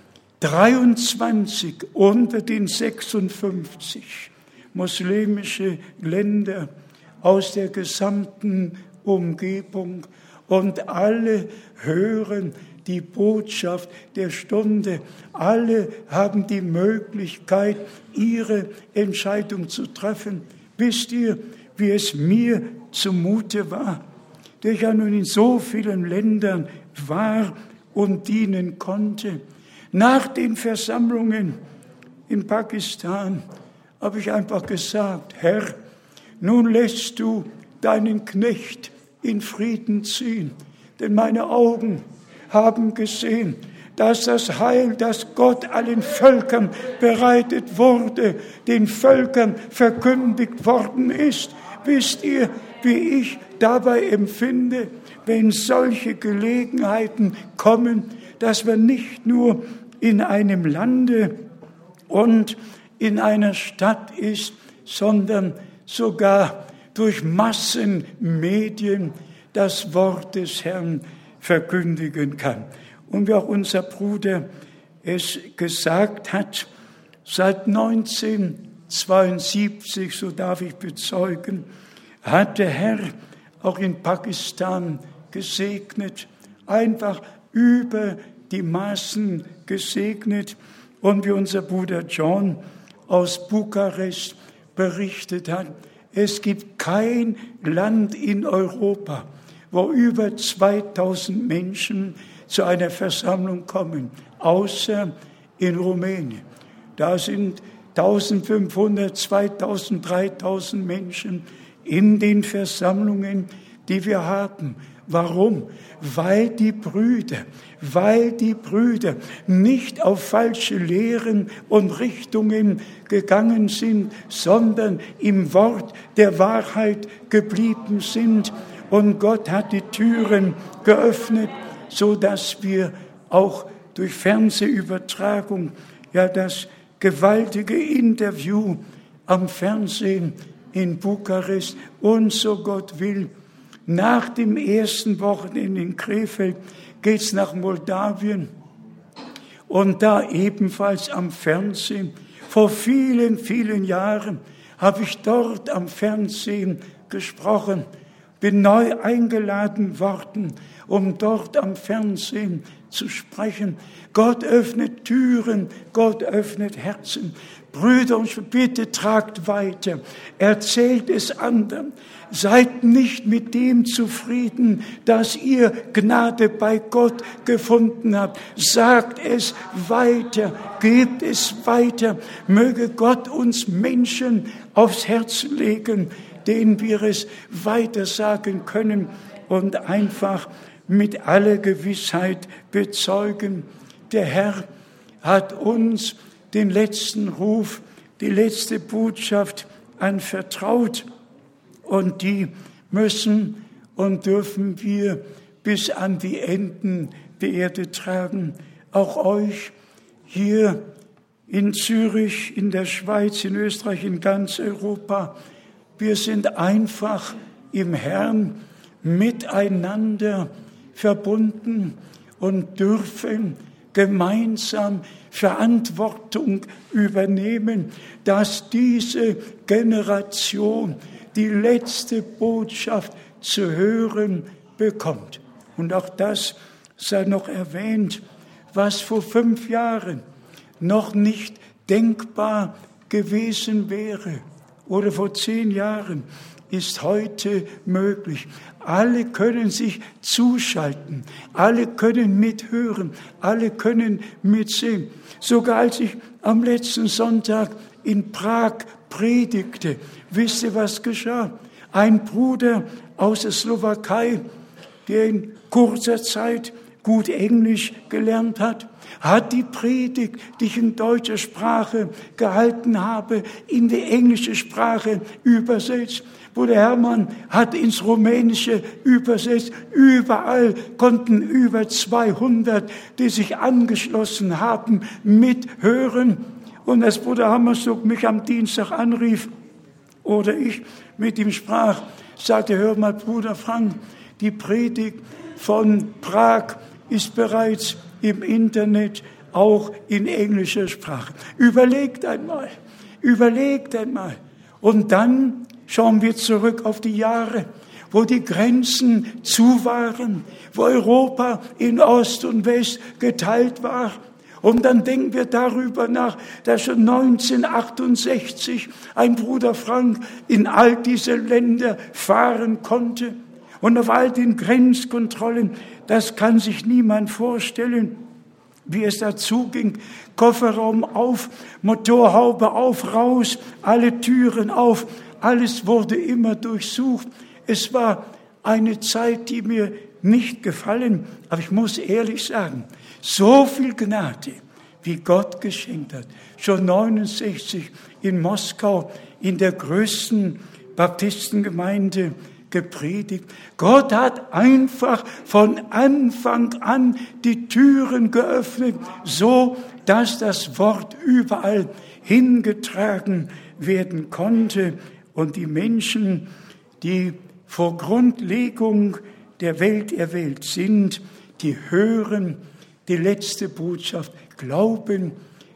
dreiundzwanzig unter den sechsundfünfzig muslimische Länder aus der gesamten Umgebung und alle hören die Botschaft der Stunde. Alle haben die Möglichkeit, ihre Entscheidung zu treffen. Wisst ihr, wie es mir zumute war, der ich ja nun in so vielen Ländern war und dienen konnte. Nach den Versammlungen in Pakistan habe ich einfach gesagt, Herr, nun lässt du deinen Knecht in Frieden ziehen, denn meine Augen haben gesehen, dass das Heil, das Gott allen Völkern bereitet wurde, den Völkern verkündigt worden ist. Wisst ihr, wie ich dabei empfinde, wenn solche Gelegenheiten kommen, dass man nicht nur in einem Lande und in einer Stadt ist, sondern sogar durch Massenmedien das Wort des Herrn verkündigen kann. Und wie auch unser Bruder es gesagt hat, seit neunzehnhundertzweiundsiebzig, so darf ich bezeugen, hat der Herr auch in Pakistan gesegnet, einfach über die Maßen gesegnet. Und wie unser Bruder John aus Bukarest berichtet hat, es gibt kein Land in Europa, wo über zweitausend Menschen zu einer Versammlung kommen, außer in Rumänien. Da sind eintausendfünfhundert, zweitausend, dreitausend Menschen in den Versammlungen, die wir haben. Warum? Weil die Brüder, weil die Brüder nicht auf falsche Lehren und Richtungen gegangen sind, sondern im Wort der Wahrheit geblieben sind. Und Gott hat die Türen geöffnet, so dass wir auch durch Fernsehübertragung, ja, das gewaltige Interview am Fernsehen in Bukarest und so Gott will. Nach dem ersten Wochenende in Krefeld geht's nach Moldawien und da ebenfalls am Fernsehen. Vor vielen, vielen Jahren habe ich dort am Fernsehen gesprochen, bin neu eingeladen worden, um dort am Fernsehen zu sprechen. Gott öffnet Türen, Gott öffnet Herzen. Brüder und Schwestern, bitte tragt weiter, erzählt es anderen. Seid nicht mit dem zufrieden, dass ihr Gnade bei Gott gefunden habt. Sagt es weiter, gebt es weiter. Möge Gott uns Menschen aufs Herz legen, denen wir es weitersagen können und einfach mit aller Gewissheit bezeugen. Der Herr hat uns den letzten Ruf, die letzte Botschaft anvertraut. Und die müssen und dürfen wir bis an die Enden der Erde tragen. Auch euch hier in Zürich, in der Schweiz, in Österreich, in ganz Europa. Wir sind einfach im Herrn miteinander verbunden und dürfen gemeinsam Verantwortung übernehmen, dass diese Generation die letzte Botschaft zu hören bekommt. Und auch das sei noch erwähnt, was vor fünf Jahren noch nicht denkbar gewesen wäre oder vor zehn Jahren, ist heute möglich. Alle können sich zuschalten, alle können mithören, alle können mitsehen. Sogar als ich am letzten Sonntag in Prag predigte, wisst ihr, was geschah? Ein Bruder aus der Slowakei, der in kurzer Zeit gut Englisch gelernt hat, hat die Predigt, die ich in deutscher Sprache gehalten habe, in die englische Sprache übersetzt. Bruder Hermann hat ins Rumänische übersetzt. Überall konnten über zweihundert, die sich angeschlossen haben, mithören. Und als Bruder Hammersog mich am Dienstag anrief oder ich mit ihm sprach, sagte, hör mal, Bruder Frank, die Predigt von Prag ist bereits im Internet, auch in englischer Sprache. Überlegt einmal, überlegt einmal. Und dann schauen wir zurück auf die Jahre, wo die Grenzen zu waren, wo Europa in Ost und West geteilt war. Und dann denken wir darüber nach, dass schon neunzehnhundertachtundsechzig ein Bruder Frank in all diese Länder fahren konnte. Und auf all den Grenzkontrollen, das kann sich niemand vorstellen, wie es dazu ging. Kofferraum auf, Motorhaube auf, raus, alle Türen auf. Alles wurde immer durchsucht. Es war eine Zeit, die mir nicht gefallen, aber ich muss ehrlich sagen, so viel Gnade, wie Gott geschenkt hat. Schon neunundsechzig in Moskau, in der größten Baptistengemeinde gepredigt. Gott hat einfach von Anfang an die Türen geöffnet, so dass das Wort überall hingetragen werden konnte. Und die Menschen, die vor Grundlegung der Welt erwählt sind, die hören die letzte Botschaft, glauben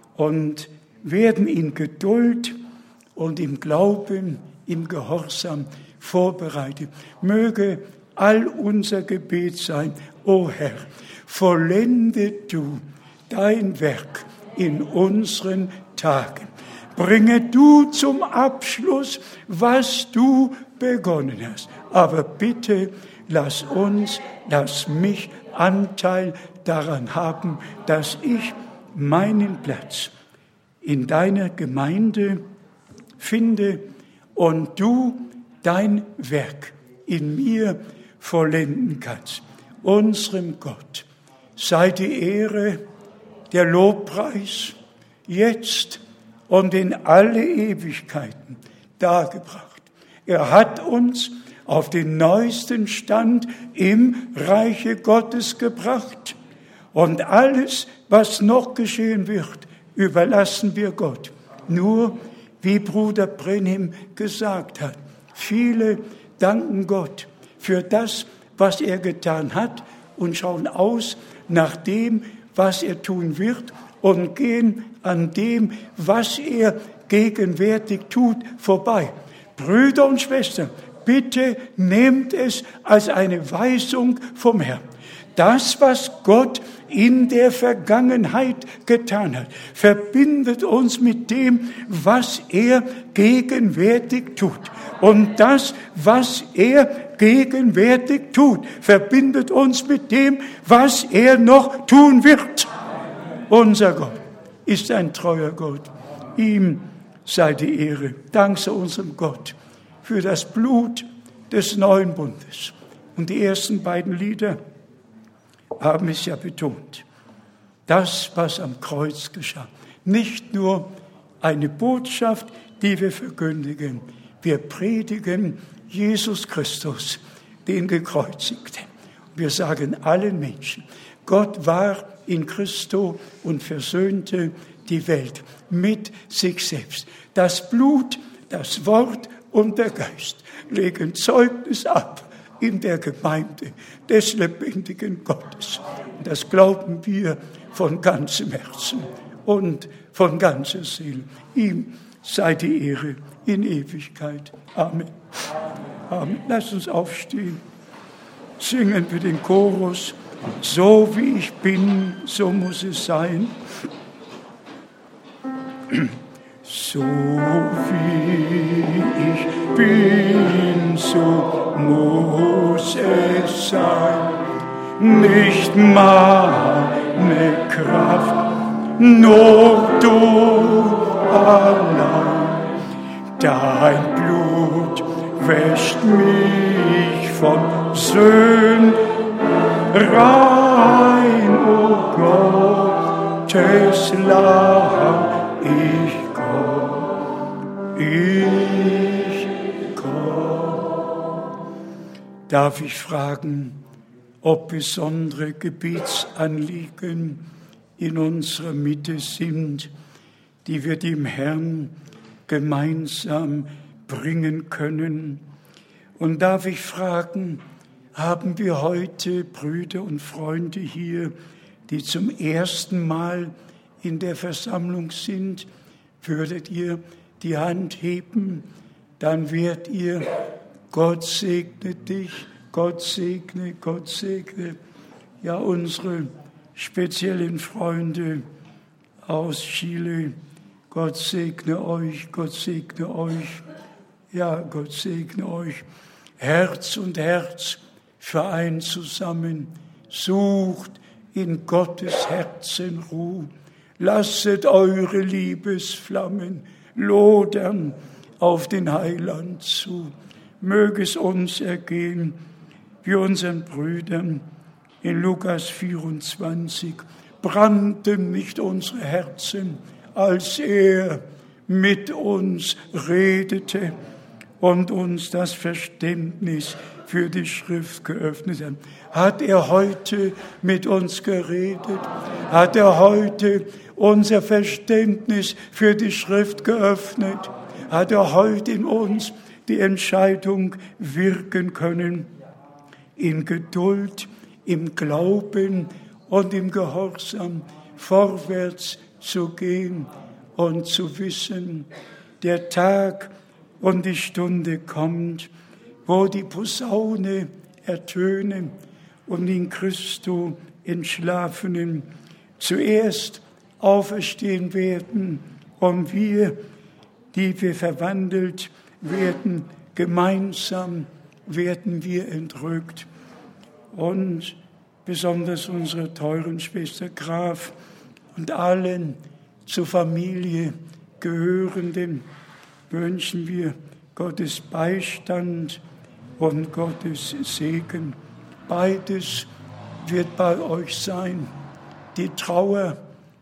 und werden in Geduld und im Glauben, im Gehorsam vorbereitet. Möge all unser Gebet sein, o Herr, vollende du dein Werk in unseren Tagen. Bringe du zum Abschluss, was du begonnen hast. Aber bitte lass uns, lass mich Anteil daran haben, dass ich meinen Platz in deiner Gemeinde finde und du dein Werk in mir vollenden kannst. Unserem Gott sei die Ehre, der Lobpreis, jetzt und in alle Ewigkeiten dargebracht. Er hat uns auf den neuesten Stand im Reiche Gottes gebracht. Und alles, was noch geschehen wird, überlassen wir Gott. Nur, wie Bruder Brenhim gesagt hat, viele danken Gott für das, was er getan hat und schauen aus nach dem, was er tun wird und gehen an dem, was er gegenwärtig tut, vorbei. Brüder und Schwestern, bitte nehmt es als eine Weisung vom Herrn. Das, was Gott in der Vergangenheit getan hat, verbindet uns mit dem, was er gegenwärtig tut. Und das, was er gegenwärtig tut, verbindet uns mit dem, was er noch tun wird. Unser Gott ist ein treuer Gott. Ihm sei die Ehre. Dank sei unserem Gott für das Blut des neuen Bundes. Und die ersten beiden Lieder haben es ja betont. Das, was am Kreuz geschah. Nicht nur eine Botschaft, die wir verkündigen. Wir predigen Jesus Christus, den Gekreuzigten. Wir sagen allen Menschen, Gott war in Christo und versöhnte die Welt mit sich selbst. Das Blut, das Wort und der Geist legen Zeugnis ab in der Gemeinde des lebendigen Gottes. Und das glauben wir von ganzem Herzen und von ganzer Seele. Ihm sei die Ehre in Ewigkeit. Amen. Amen. Lass uns aufstehen. Singen wir den Chorus. So wie ich bin, so muss es sein. So wie ich bin, so muss es sein. Nicht meine Kraft, nur du allein. Dein Blut wäscht mich von Sünden rein, o Gottes Lamm, ich komm, ich komm. Darf ich fragen, ob besondere Gebetsanliegen in unserer Mitte sind, die wir dem Herrn gemeinsam bringen können? Und darf ich fragen, haben wir heute Brüder und Freunde hier, die zum ersten Mal in der Versammlung sind? Würdet ihr die Hand heben, dann werdet ihr, Gott segne dich, Gott segne, Gott segne. Ja, unsere speziellen Freunde aus Chile, Gott segne euch, Gott segne euch. Ja, Gott segne euch. Herz und Herz vereint zusammen. Sucht in Gottes Herzen Ruhe. Lasset eure Liebesflammen lodern auf den Heiland zu. Möge es uns ergehen, wie unseren Brüdern in Lukas vierundzwanzig. Brannten nicht unsere Herzen, als er mit uns redete und uns das Verständnis für die Schrift geöffnet hat. Hat er heute mit uns geredet? Hat er heute unser Verständnis für die Schrift geöffnet? Hat er heute in uns die Entscheidung wirken können, in Geduld, im Glauben und im Gehorsam vorwärts zu gehen und zu wissen, der Tag und die Stunde kommt, wo die Posaune ertönen und in Christo Entschlafenen zuerst auferstehen werden und wir, die wir verwandelt werden, gemeinsam werden wir entrückt. Und besonders unsere teuren Schwester Graf und allen zur Familie Gehörenden wünschen wir Gottes Beistand und Gottes Segen. Beides wird bei euch sein. Die Trauer,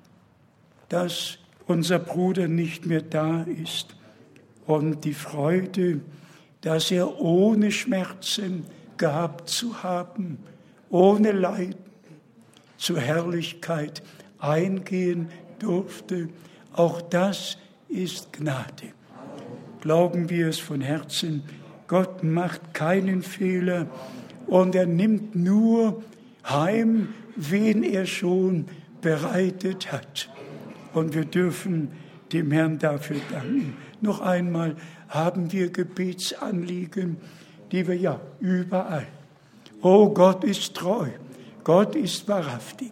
dass unser Bruder nicht mehr da ist, und die Freude, dass er ohne Schmerzen gehabt zu haben, ohne Leiden, zur Herrlichkeit eingehen durfte. Auch das ist Gnade. Glauben wir es von Herzen. Gott macht keinen Fehler und er nimmt nur heim, wen er schon bereitet hat. Und wir dürfen dem Herrn dafür danken. Noch einmal haben wir Gebetsanliegen, die wir ja überall. Oh, Gott ist treu, Gott ist wahrhaftig.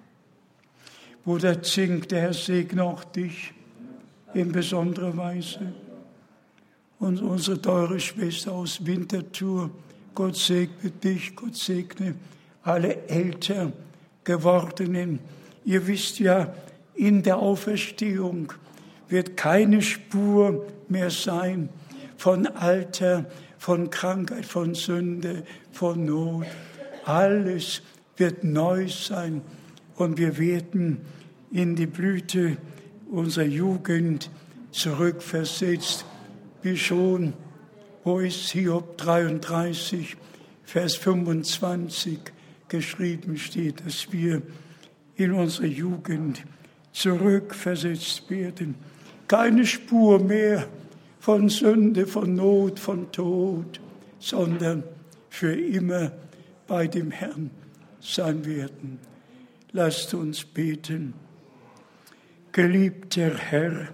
Bruder Zink, der Herr segne auch dich in besonderer Weise. Und unsere teure Schwester aus Winterthur, Gott segne dich, Gott segne alle älter gewordenen. Ihr wisst ja, in der Auferstehung wird keine Spur mehr sein von Alter, von Krankheit, von Sünde, von Not. Alles wird neu sein und wir werden in die Blüte unserer Jugend zurückversetzt, wie schon, wo ist Hiob dreiunddreißig, Vers fünfundzwanzig geschrieben steht, dass wir in unsere Jugend zurückversetzt werden. Keine Spur mehr von Sünde, von Not, von Tod, sondern für immer bei dem Herrn sein werden. Lasst uns beten. Geliebter Herr,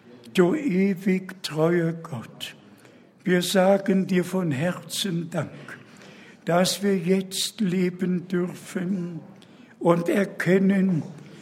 du ewig treuer Gott, wir sagen dir von Herzen Dank, dass wir jetzt leben dürfen und erkennen,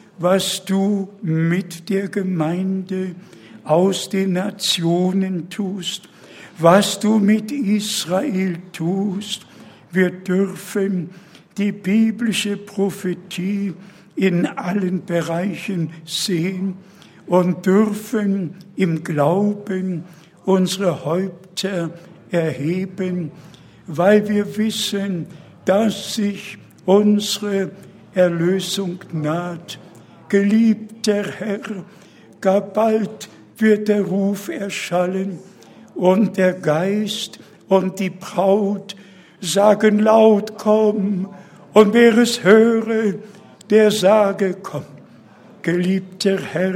was du mit der Gemeinde aus den Nationen tust, was du mit Israel tust. Wir dürfen die biblische Prophetie in allen Bereichen sehen und dürfen im Glauben unsere Häupter erheben, weil wir wissen, dass sich unsere Erlösung naht. Geliebter Herr, gar bald wird der Ruf erschallen und der Geist und die Braut sagen laut, komm, und wer es höre, der sage, komm. Geliebter Herr,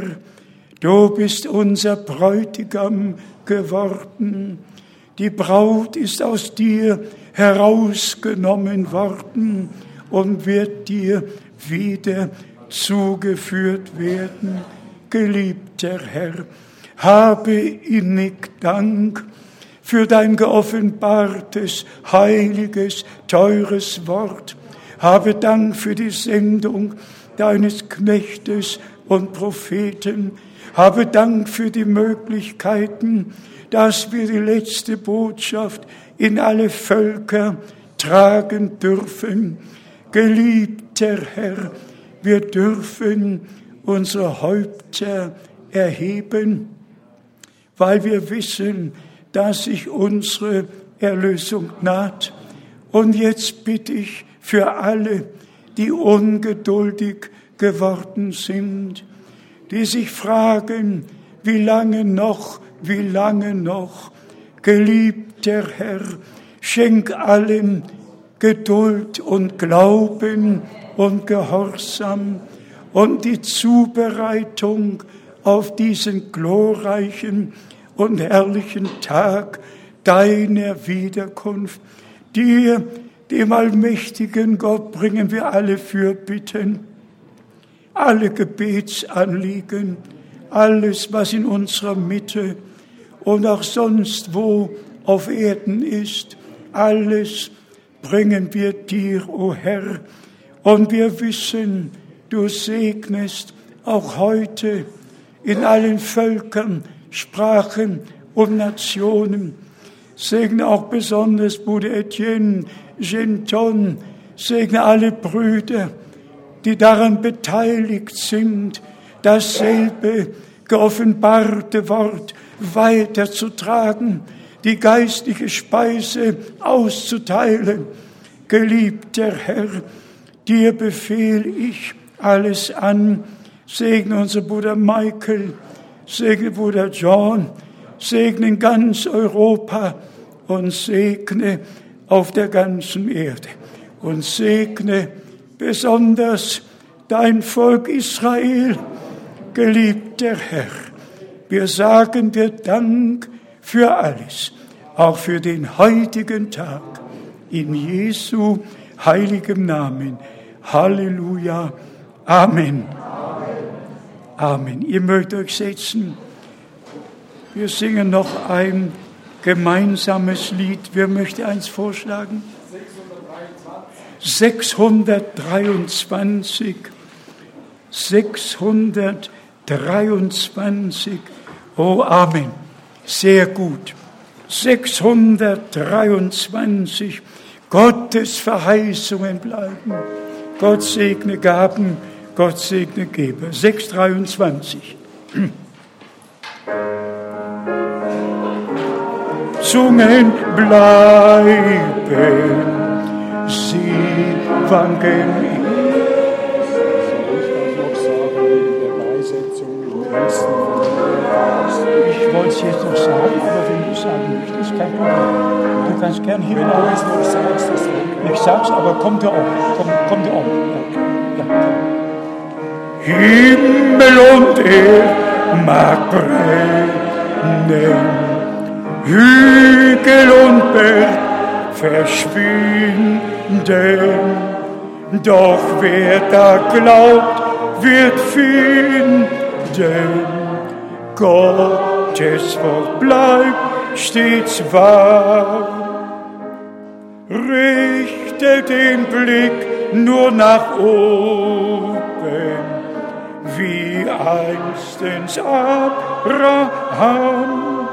du bist unser Bräutigam geworden, die Braut ist aus dir herausgenommen worden und wird dir wieder zugeführt werden. Geliebter Herr, habe innig Dank für dein geoffenbartes, heiliges, teures Wort. Habe Dank für die Sendung deines Knechtes und Propheten. Habe Dank für die Möglichkeiten, dass wir die letzte Botschaft in alle Völker tragen dürfen. Geliebter Herr, wir dürfen unsere Häupter erheben, weil wir wissen, dass sich unsere Erlösung naht. Und jetzt bitte ich für alle, die ungeduldig geworden sind, die sich fragen, wie lange noch, wie lange noch. Geliebter Herr, schenk allen Geduld und Glauben und Gehorsam und die Zubereitung auf diesen glorreichen und herrlichen Tag deiner Wiederkunft. Dir, dem allmächtigen Gott, bringen wir alle Fürbitten, alle Gebetsanliegen, alles, was in unserer Mitte und auch sonst wo auf Erden ist, alles bringen wir dir, o Herr. Und wir wissen, du segnest auch heute in allen Völkern, Sprachen und Nationen. Segne auch besonders Bruder Etienne, Genton, segne alle Brüder, die daran beteiligt sind, dasselbe geoffenbarte Wort weiterzutragen, die geistliche Speise auszuteilen. Geliebter Herr, dir befehle ich alles an. Segne unser Bruder Michael, segne Bruder John, segne ganz Europa und segne auf der ganzen Erde. Und segne besonders dein Volk Israel, geliebter Herr. Wir sagen dir Dank für alles, auch für den heutigen Tag. In Jesu heiligem Namen. Halleluja. Amen. Amen. Ihr mögt euch setzen. Wir singen noch ein gemeinsames Lied. Wer möchte eins vorschlagen? sechshundertdreiundzwanzig. sechshundertdreiundzwanzig. Oh, Amen. Sehr gut. sechshundertdreiundzwanzig. Gottes Verheißungen bleiben. Gott segne Gaben, Gott segne Geber. sechshundertdreiundzwanzig. Zungen bleiben, sie wanken. Ich wollte es jetzt noch sagen, aber wenn du sagen möchtest, kein Problem. Du kannst gern hier bleiben. Ich sag's, aber kommt ja auch. Komm, kommt ja auch. Ja. Ja. Himmel und Erd mag brennen, Hügel und Berg verschwinden, doch wer da glaubt, wird finden. Gottes Wort bleibt stets wahr. Richte den Blick nur nach oben, wie einstens Abraham.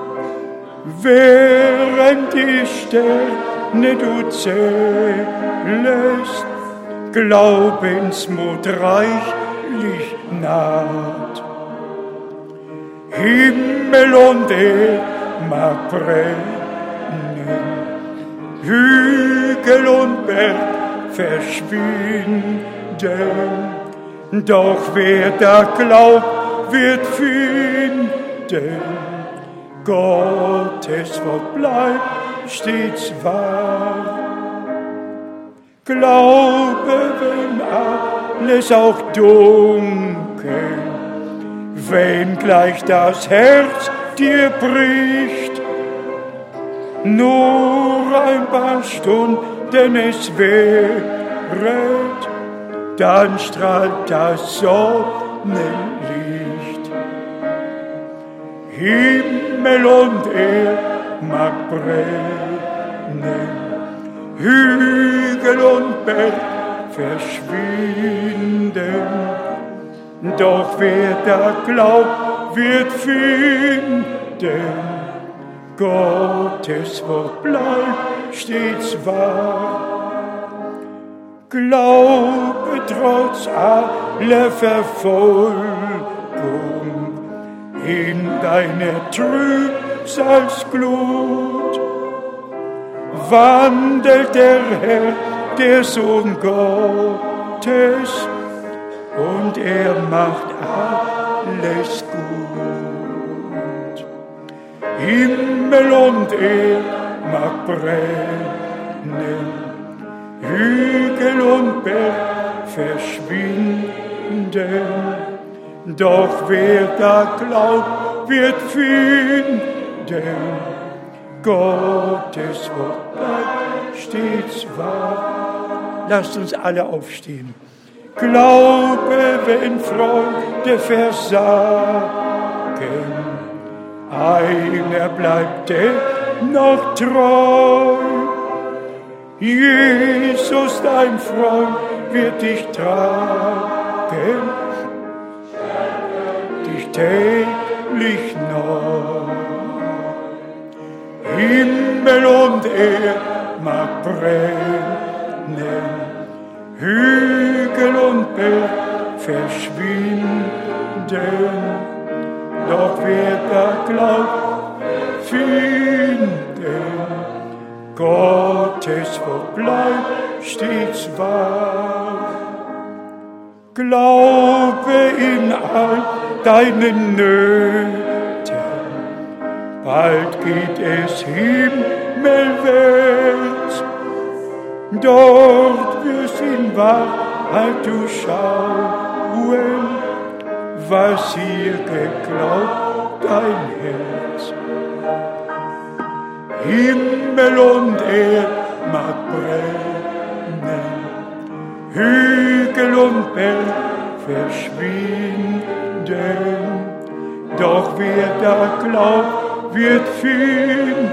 Während die Sterne du zählest, Glaubensmut reichlich naht. Himmel und Erd mag brennen, Hügel und Berg verschwinden, doch wer da glaubt, wird finden. Gottes Wort bleibt stets wahr. Glaube, wenn alles auch dunkel, wenn gleich das Herz dir bricht, nur ein paar Stunden es währet, dann strahlt das Sonnenlicht. Himmel und Erd mag brennen, Hügel und Berg verschwinden, doch wer da glaubt, wird finden. Gottes Wort bleibt stets wahr. Glaube trotz aller Verfolgung in deiner Trübsalsglut. Wandelt der Herr, der Sohn Gottes, und er macht alles gut. Himmel und Erd mag brennen, Hügel und Berg verschwinden, doch wer da glaubt, wird finden. Gottes Wort bleibt stets wahr. Lasst uns alle aufstehen. Glaube, wenn Freunde versagen, einer bleibt dennoch treu. Jesus, dein Freund, wird dich tragen, dich täglich neu. Himmel und Erd mag brennen, Hügel und Berg verschwinden, doch wer da glaubt, finden. Gottes Wort bleibt stets wahr. Glaube in all deinen Nöten, bald geht es himmelwärts. Dort wirst in Wahrheit du schauen, was hier geglaubt dein Herz. Himmel und Erd mag brennen, Hügel und Berg verschwinden, doch wer da glaubt, wird finden.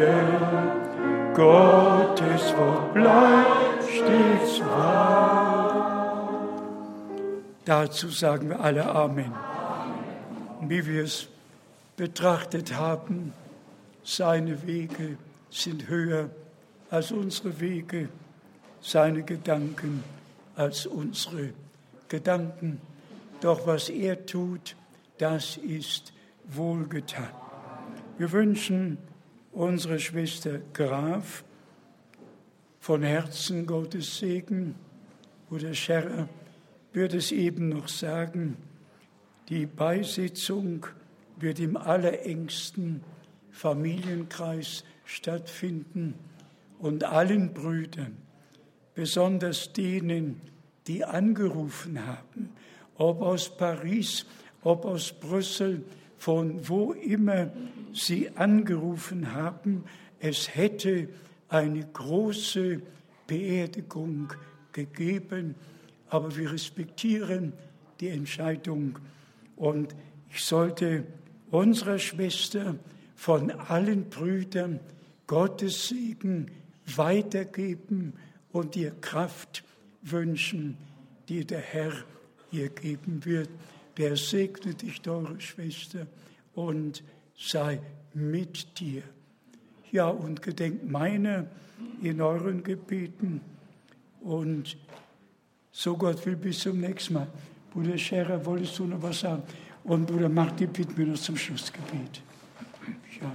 Gottes Wort bleibt stets wahr. Dazu sagen wir alle Amen. Wie wir es betrachtet haben, seine Wege sind höher als unsere Wege, seine Gedanken als unsere Gedanken. Doch was er tut, das ist wohlgetan. Wir wünschen unsere Schwester Graf von Herzen Gottes Segen. Bruder Scherrer wird es eben noch sagen, die Beisetzung wird im allerengsten Familienkreis stattfinden und allen Brüdern, besonders denen, die angerufen haben, ob aus Paris, ob aus Brüssel, von wo immer sie angerufen haben, es hätte eine große Beerdigung gegeben, aber wir respektieren die Entscheidung und ich sollte unserer Schwester von allen Brüdern Gottes Segen weitergeben und ihr Kraft wünschen, die der Herr ihr geben wird. Der segne dich, teure Schwester, und sei mit dir. Ja, und gedenkt meiner in euren Gebeten. Und so Gott will, bis zum nächsten Mal. Bruder Scherer, wolltest du noch was sagen? Und Bruder Martin, bitten wir noch zum Schlussgebet. Ja.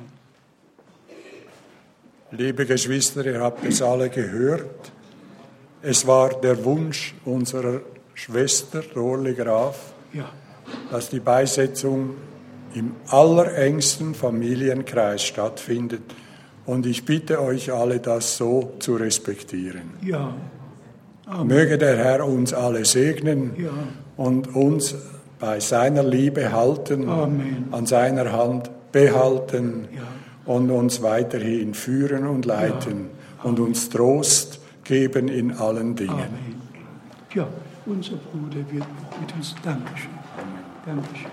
Liebe Geschwister, ihr habt es alle gehört. Es war der Wunsch unserer Schwester Dorli Graf, Ja. dass die Beisetzung im allerengsten Familienkreis stattfindet. Und ich bitte euch alle, das so zu respektieren. Ja. Amen. Möge der Herr uns alle segnen Ja. und uns bei seiner Liebe halten, Amen. an seiner Hand behalten Ja. und uns weiterhin führen und leiten Ja. und uns Trost geben in allen Dingen. Amen. Ja, unser Bruder wird mit uns. Dankeschön. Dankeschön.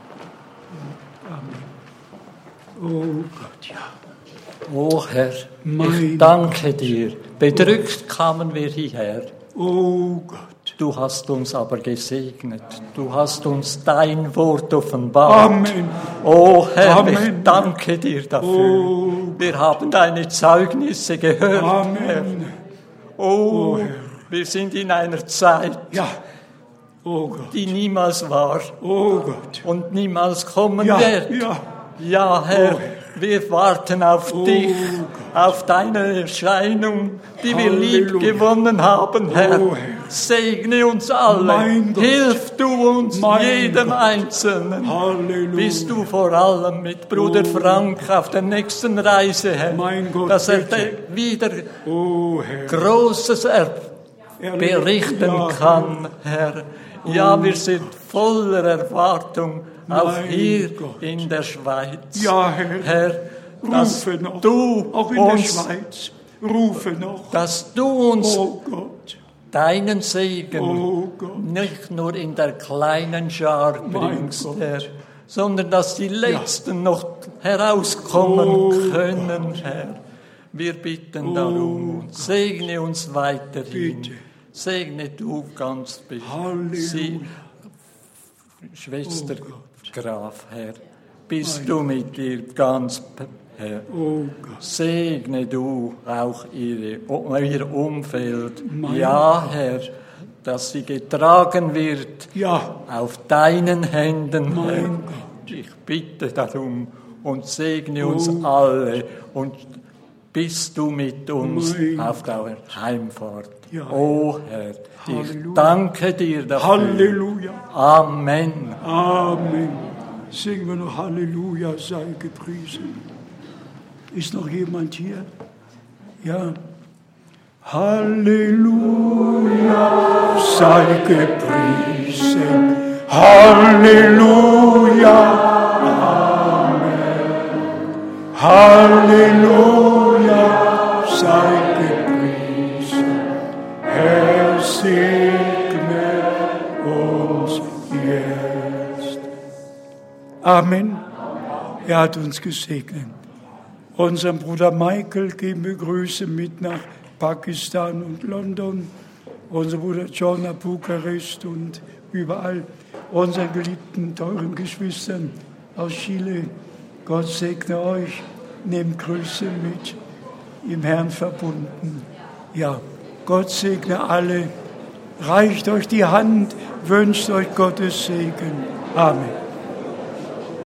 Amen. Oh Gott, ja. O Herr, Mein ich danke dir. Bedrückt kamen wir hierher. Oh Gott. Du hast uns aber gesegnet. Du hast uns dein Wort offenbart. Amen. O Herr, Amen. ich danke dir dafür. Oh Wir haben deine Zeugnisse gehört, Amen. Herr. Oh, Oh, Herr. wir sind in einer Zeit, Ja. Oh Gott. die niemals war Oh Gott. und niemals kommen Ja, wird. ja. Ja, Herr, Oh, Herr. wir warten auf Oh, dich, Gott. auf deine Erscheinung, die wir lieb Halleluja. gewonnen haben, Herr. Oh, Herr. Segne uns alle. Mein Gott. Hilf du uns, Mein jedem Gott. Einzelnen. Halleluja. Bist du vor allem mit Bruder Oh. Frank auf der nächsten Reise, Herr, Mein Gott, dass er bitte. de- wieder Oh Herr. Großes er Erlebe- berichten Ja. kann, Herr. Ja, wir sind voller Erwartung, auch Mein hier Gott. in der Schweiz. Ja, Herr. Herr, dass Rufe noch. du Auch in uns, der Schweiz. Rufe noch. dass du uns Oh Gott. deinen Segen Oh Gott. nicht nur in der kleinen Schar Mein bringst, Gott. Herr, sondern dass die Letzten noch herauskommen Oh können, Herr. Wir bitten Oh darum. Segne uns weiterhin. Bitte. Segne du ganz Halleluja. sie, Schwester Oh Gott. Graf, Herr. Bist du mit ihr ganz, Herr. Oh Gott. Segne du auch ihre, ihr Umfeld. Mein Ja, Herr, dass sie getragen wird Ja, auf deinen Händen. mein Herr. Gott. Ich bitte darum und segne uns Oh. alle und bist du mit uns Mein auf der Heimfahrt. Ja. O Herr, ich Halleluja. danke dir dafür. Halleluja. Amen. Amen. Singen wir noch Halleluja, sei gepriesen. Ist noch jemand hier? Ja. Halleluja, sei gepriesen. Halleluja. Halleluja, sei gepriesen. Herr, segne uns jetzt. Amen. Er hat uns gesegnet. Unserem Bruder Michael geben wir Grüße mit nach Pakistan und London. Unser Bruder John nach Bukarest und überall. Unseren geliebten, teuren Geschwistern aus Chile. Gott segne euch. Nehmt Grüße mit, im Herrn verbunden. Ja, Gott segne alle. Reicht euch die Hand, wünscht euch Gottes Segen. Amen.